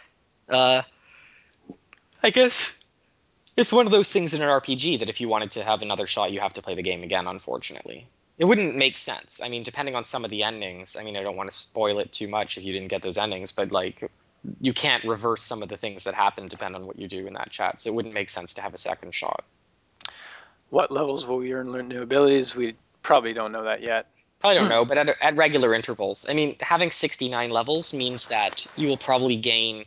I guess it's one of those things in an RPG that if you wanted to have another shot, you have to play the game again, unfortunately. It wouldn't make sense. I mean, depending on some of the endings, I mean, I don't want to spoil it too much if you didn't get those endings, but like you can't reverse some of the things that happen depending on what you do in that chat. So it wouldn't make sense to have a second shot. What levels will we learn new abilities? We probably don't know that yet. Probably don't know, but at regular intervals. I mean, having 69 levels means that you will probably gain.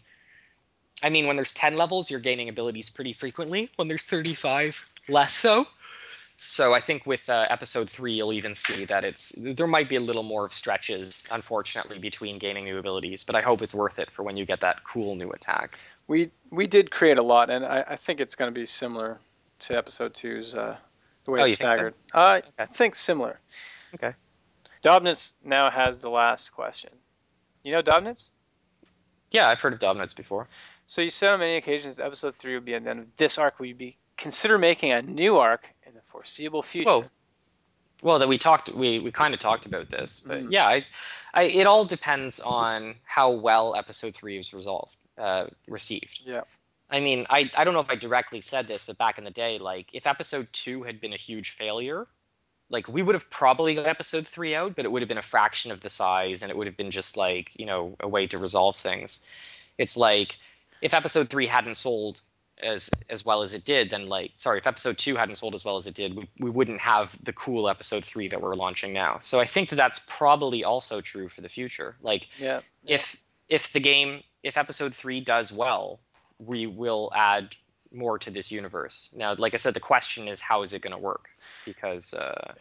I mean, when there's 10 levels, you're gaining abilities pretty frequently. When there's 35, less so. So I think with episode 3, you'll even see that there might be a little more of stretches, unfortunately, between gaining new abilities. But I hope it's worth it for when you get that cool new attack. We did create a lot, and I think it's going to be similar to episode 2's the way it's staggered. Think so? I Okay. think similar. Okay. Dobnitz now has the last question. You know Dobnitz? Yeah, I've heard of Dobnitz before. So you said on many occasions episode 3 would be the end of this arc. Will you consider making a new arc in the foreseeable future? Well, that we kind of talked about this, but yeah, it all depends on how well episode 3 is received. Yeah. I mean, I don't know if I directly said this, but back in the day, like if episode 2 had been a huge failure, like we would have probably got episode 3 out, but it would have been a fraction of the size, and it would have been just like a way to resolve things. It's like if episode 3 hadn't sold as well as it did, then if episode 2 hadn't sold as well as it did, we wouldn't have the cool episode 3 that we're launching now. So I think that's probably also true for the future. Like if episode 3 does well, we will add more to this universe. Now, like I said, the question is how is it going to work? Because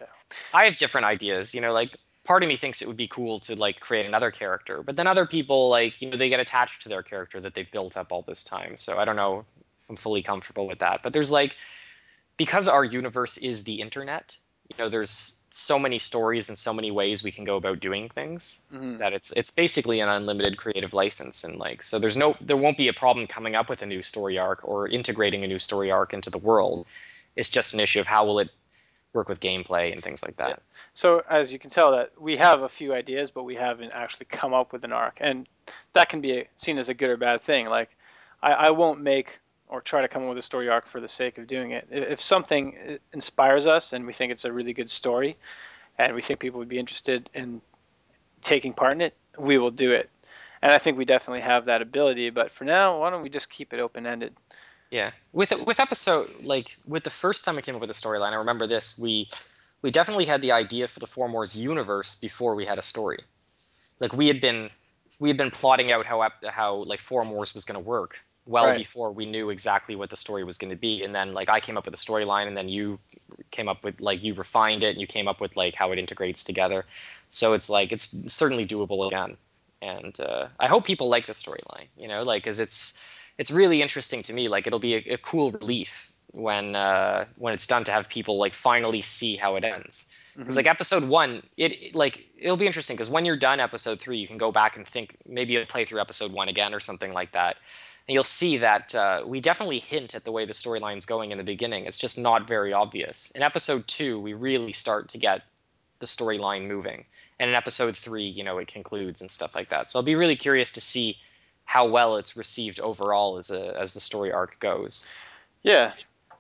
I have different ideas. Like part of me thinks it would be cool to like create another character, but then other people they get attached to their character that they've built up all this time. So I don't know if I'm fully comfortable with that. But there's because our universe is the internet, there's so many stories and so many ways we can go about doing things that it's basically an unlimited creative license. And so there won't be a problem coming up with a new story arc or integrating a new story arc into the world. It's just an issue of how will it work with gameplay and things like that. Yeah. So as you can tell, that we have a few ideas, but we haven't actually come up with an arc, and that can be seen as a good or bad thing. Like I won't make or try to come up with a story arc for the sake of doing it. If something inspires us and we think it's a really good story, and we think people would be interested in taking part in it, we will do it. And I think we definitely have that ability. But for now, why don't we just keep it open ended? Yeah, with episode with the first time I came up with a storyline, I remember this. We definitely had the idea for the Forum Wars universe before we had a story. Like we had been plotting out how like Forum Wars was going to work before we knew exactly what the story was going to be. And then I came up with a storyline, and then you came up with you refined it, and you came up with how it integrates together. So it's it's certainly doable again. And I hope people like the storyline, because it's really interesting to me. It'll be a cool relief when it's done to have people finally see how it ends. Because episode 1, it'll be interesting because when you're done episode 3, you can go back and think maybe you'll play through episode 1 again or something like that, and you'll see that we definitely hint at the way the storyline's going in the beginning. It's just not very obvious. In episode 2, we really start to get the storyline moving, and in episode 3, it concludes and stuff like that. So I'll be really curious to see how well it's received overall as the story arc goes. Yeah,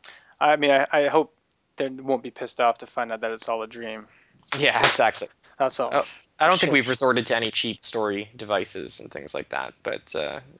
I mean, I hope they won't be pissed off to find out that it's all a dream. Yeah, exactly. That's all. I don't think we've resorted to any cheap story devices and things like that. But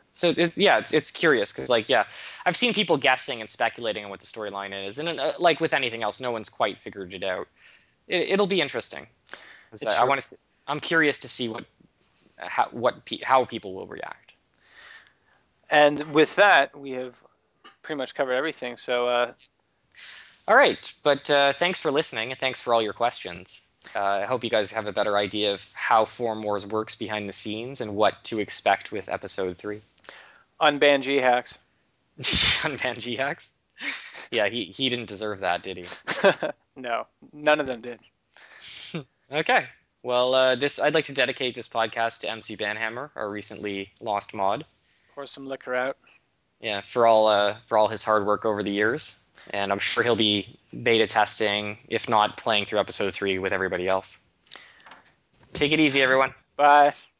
it's curious because I've seen people guessing and speculating on what the storyline is, and like with anything else, no one's quite figured it out. It'll be interesting. 'Cause It's I true. want to. I'm curious to see how people will react. And with that, we have pretty much covered everything. So All right, but thanks for listening and thanks for all your questions. I hope you guys have a better idea of how Form Wars works behind the scenes and what to expect with episode 3. unban G hacks. Unban G-Hacks? Yeah, he didn't deserve that, did he? No, none of them did. Okay. Well, I'd like to dedicate this podcast to MC Banhammer, our recently lost mod. Pour some liquor out. Yeah, for all his hard work over the years, and I'm sure he'll be beta testing, if not playing through episode 3 with everybody else. Take it easy, everyone. Bye.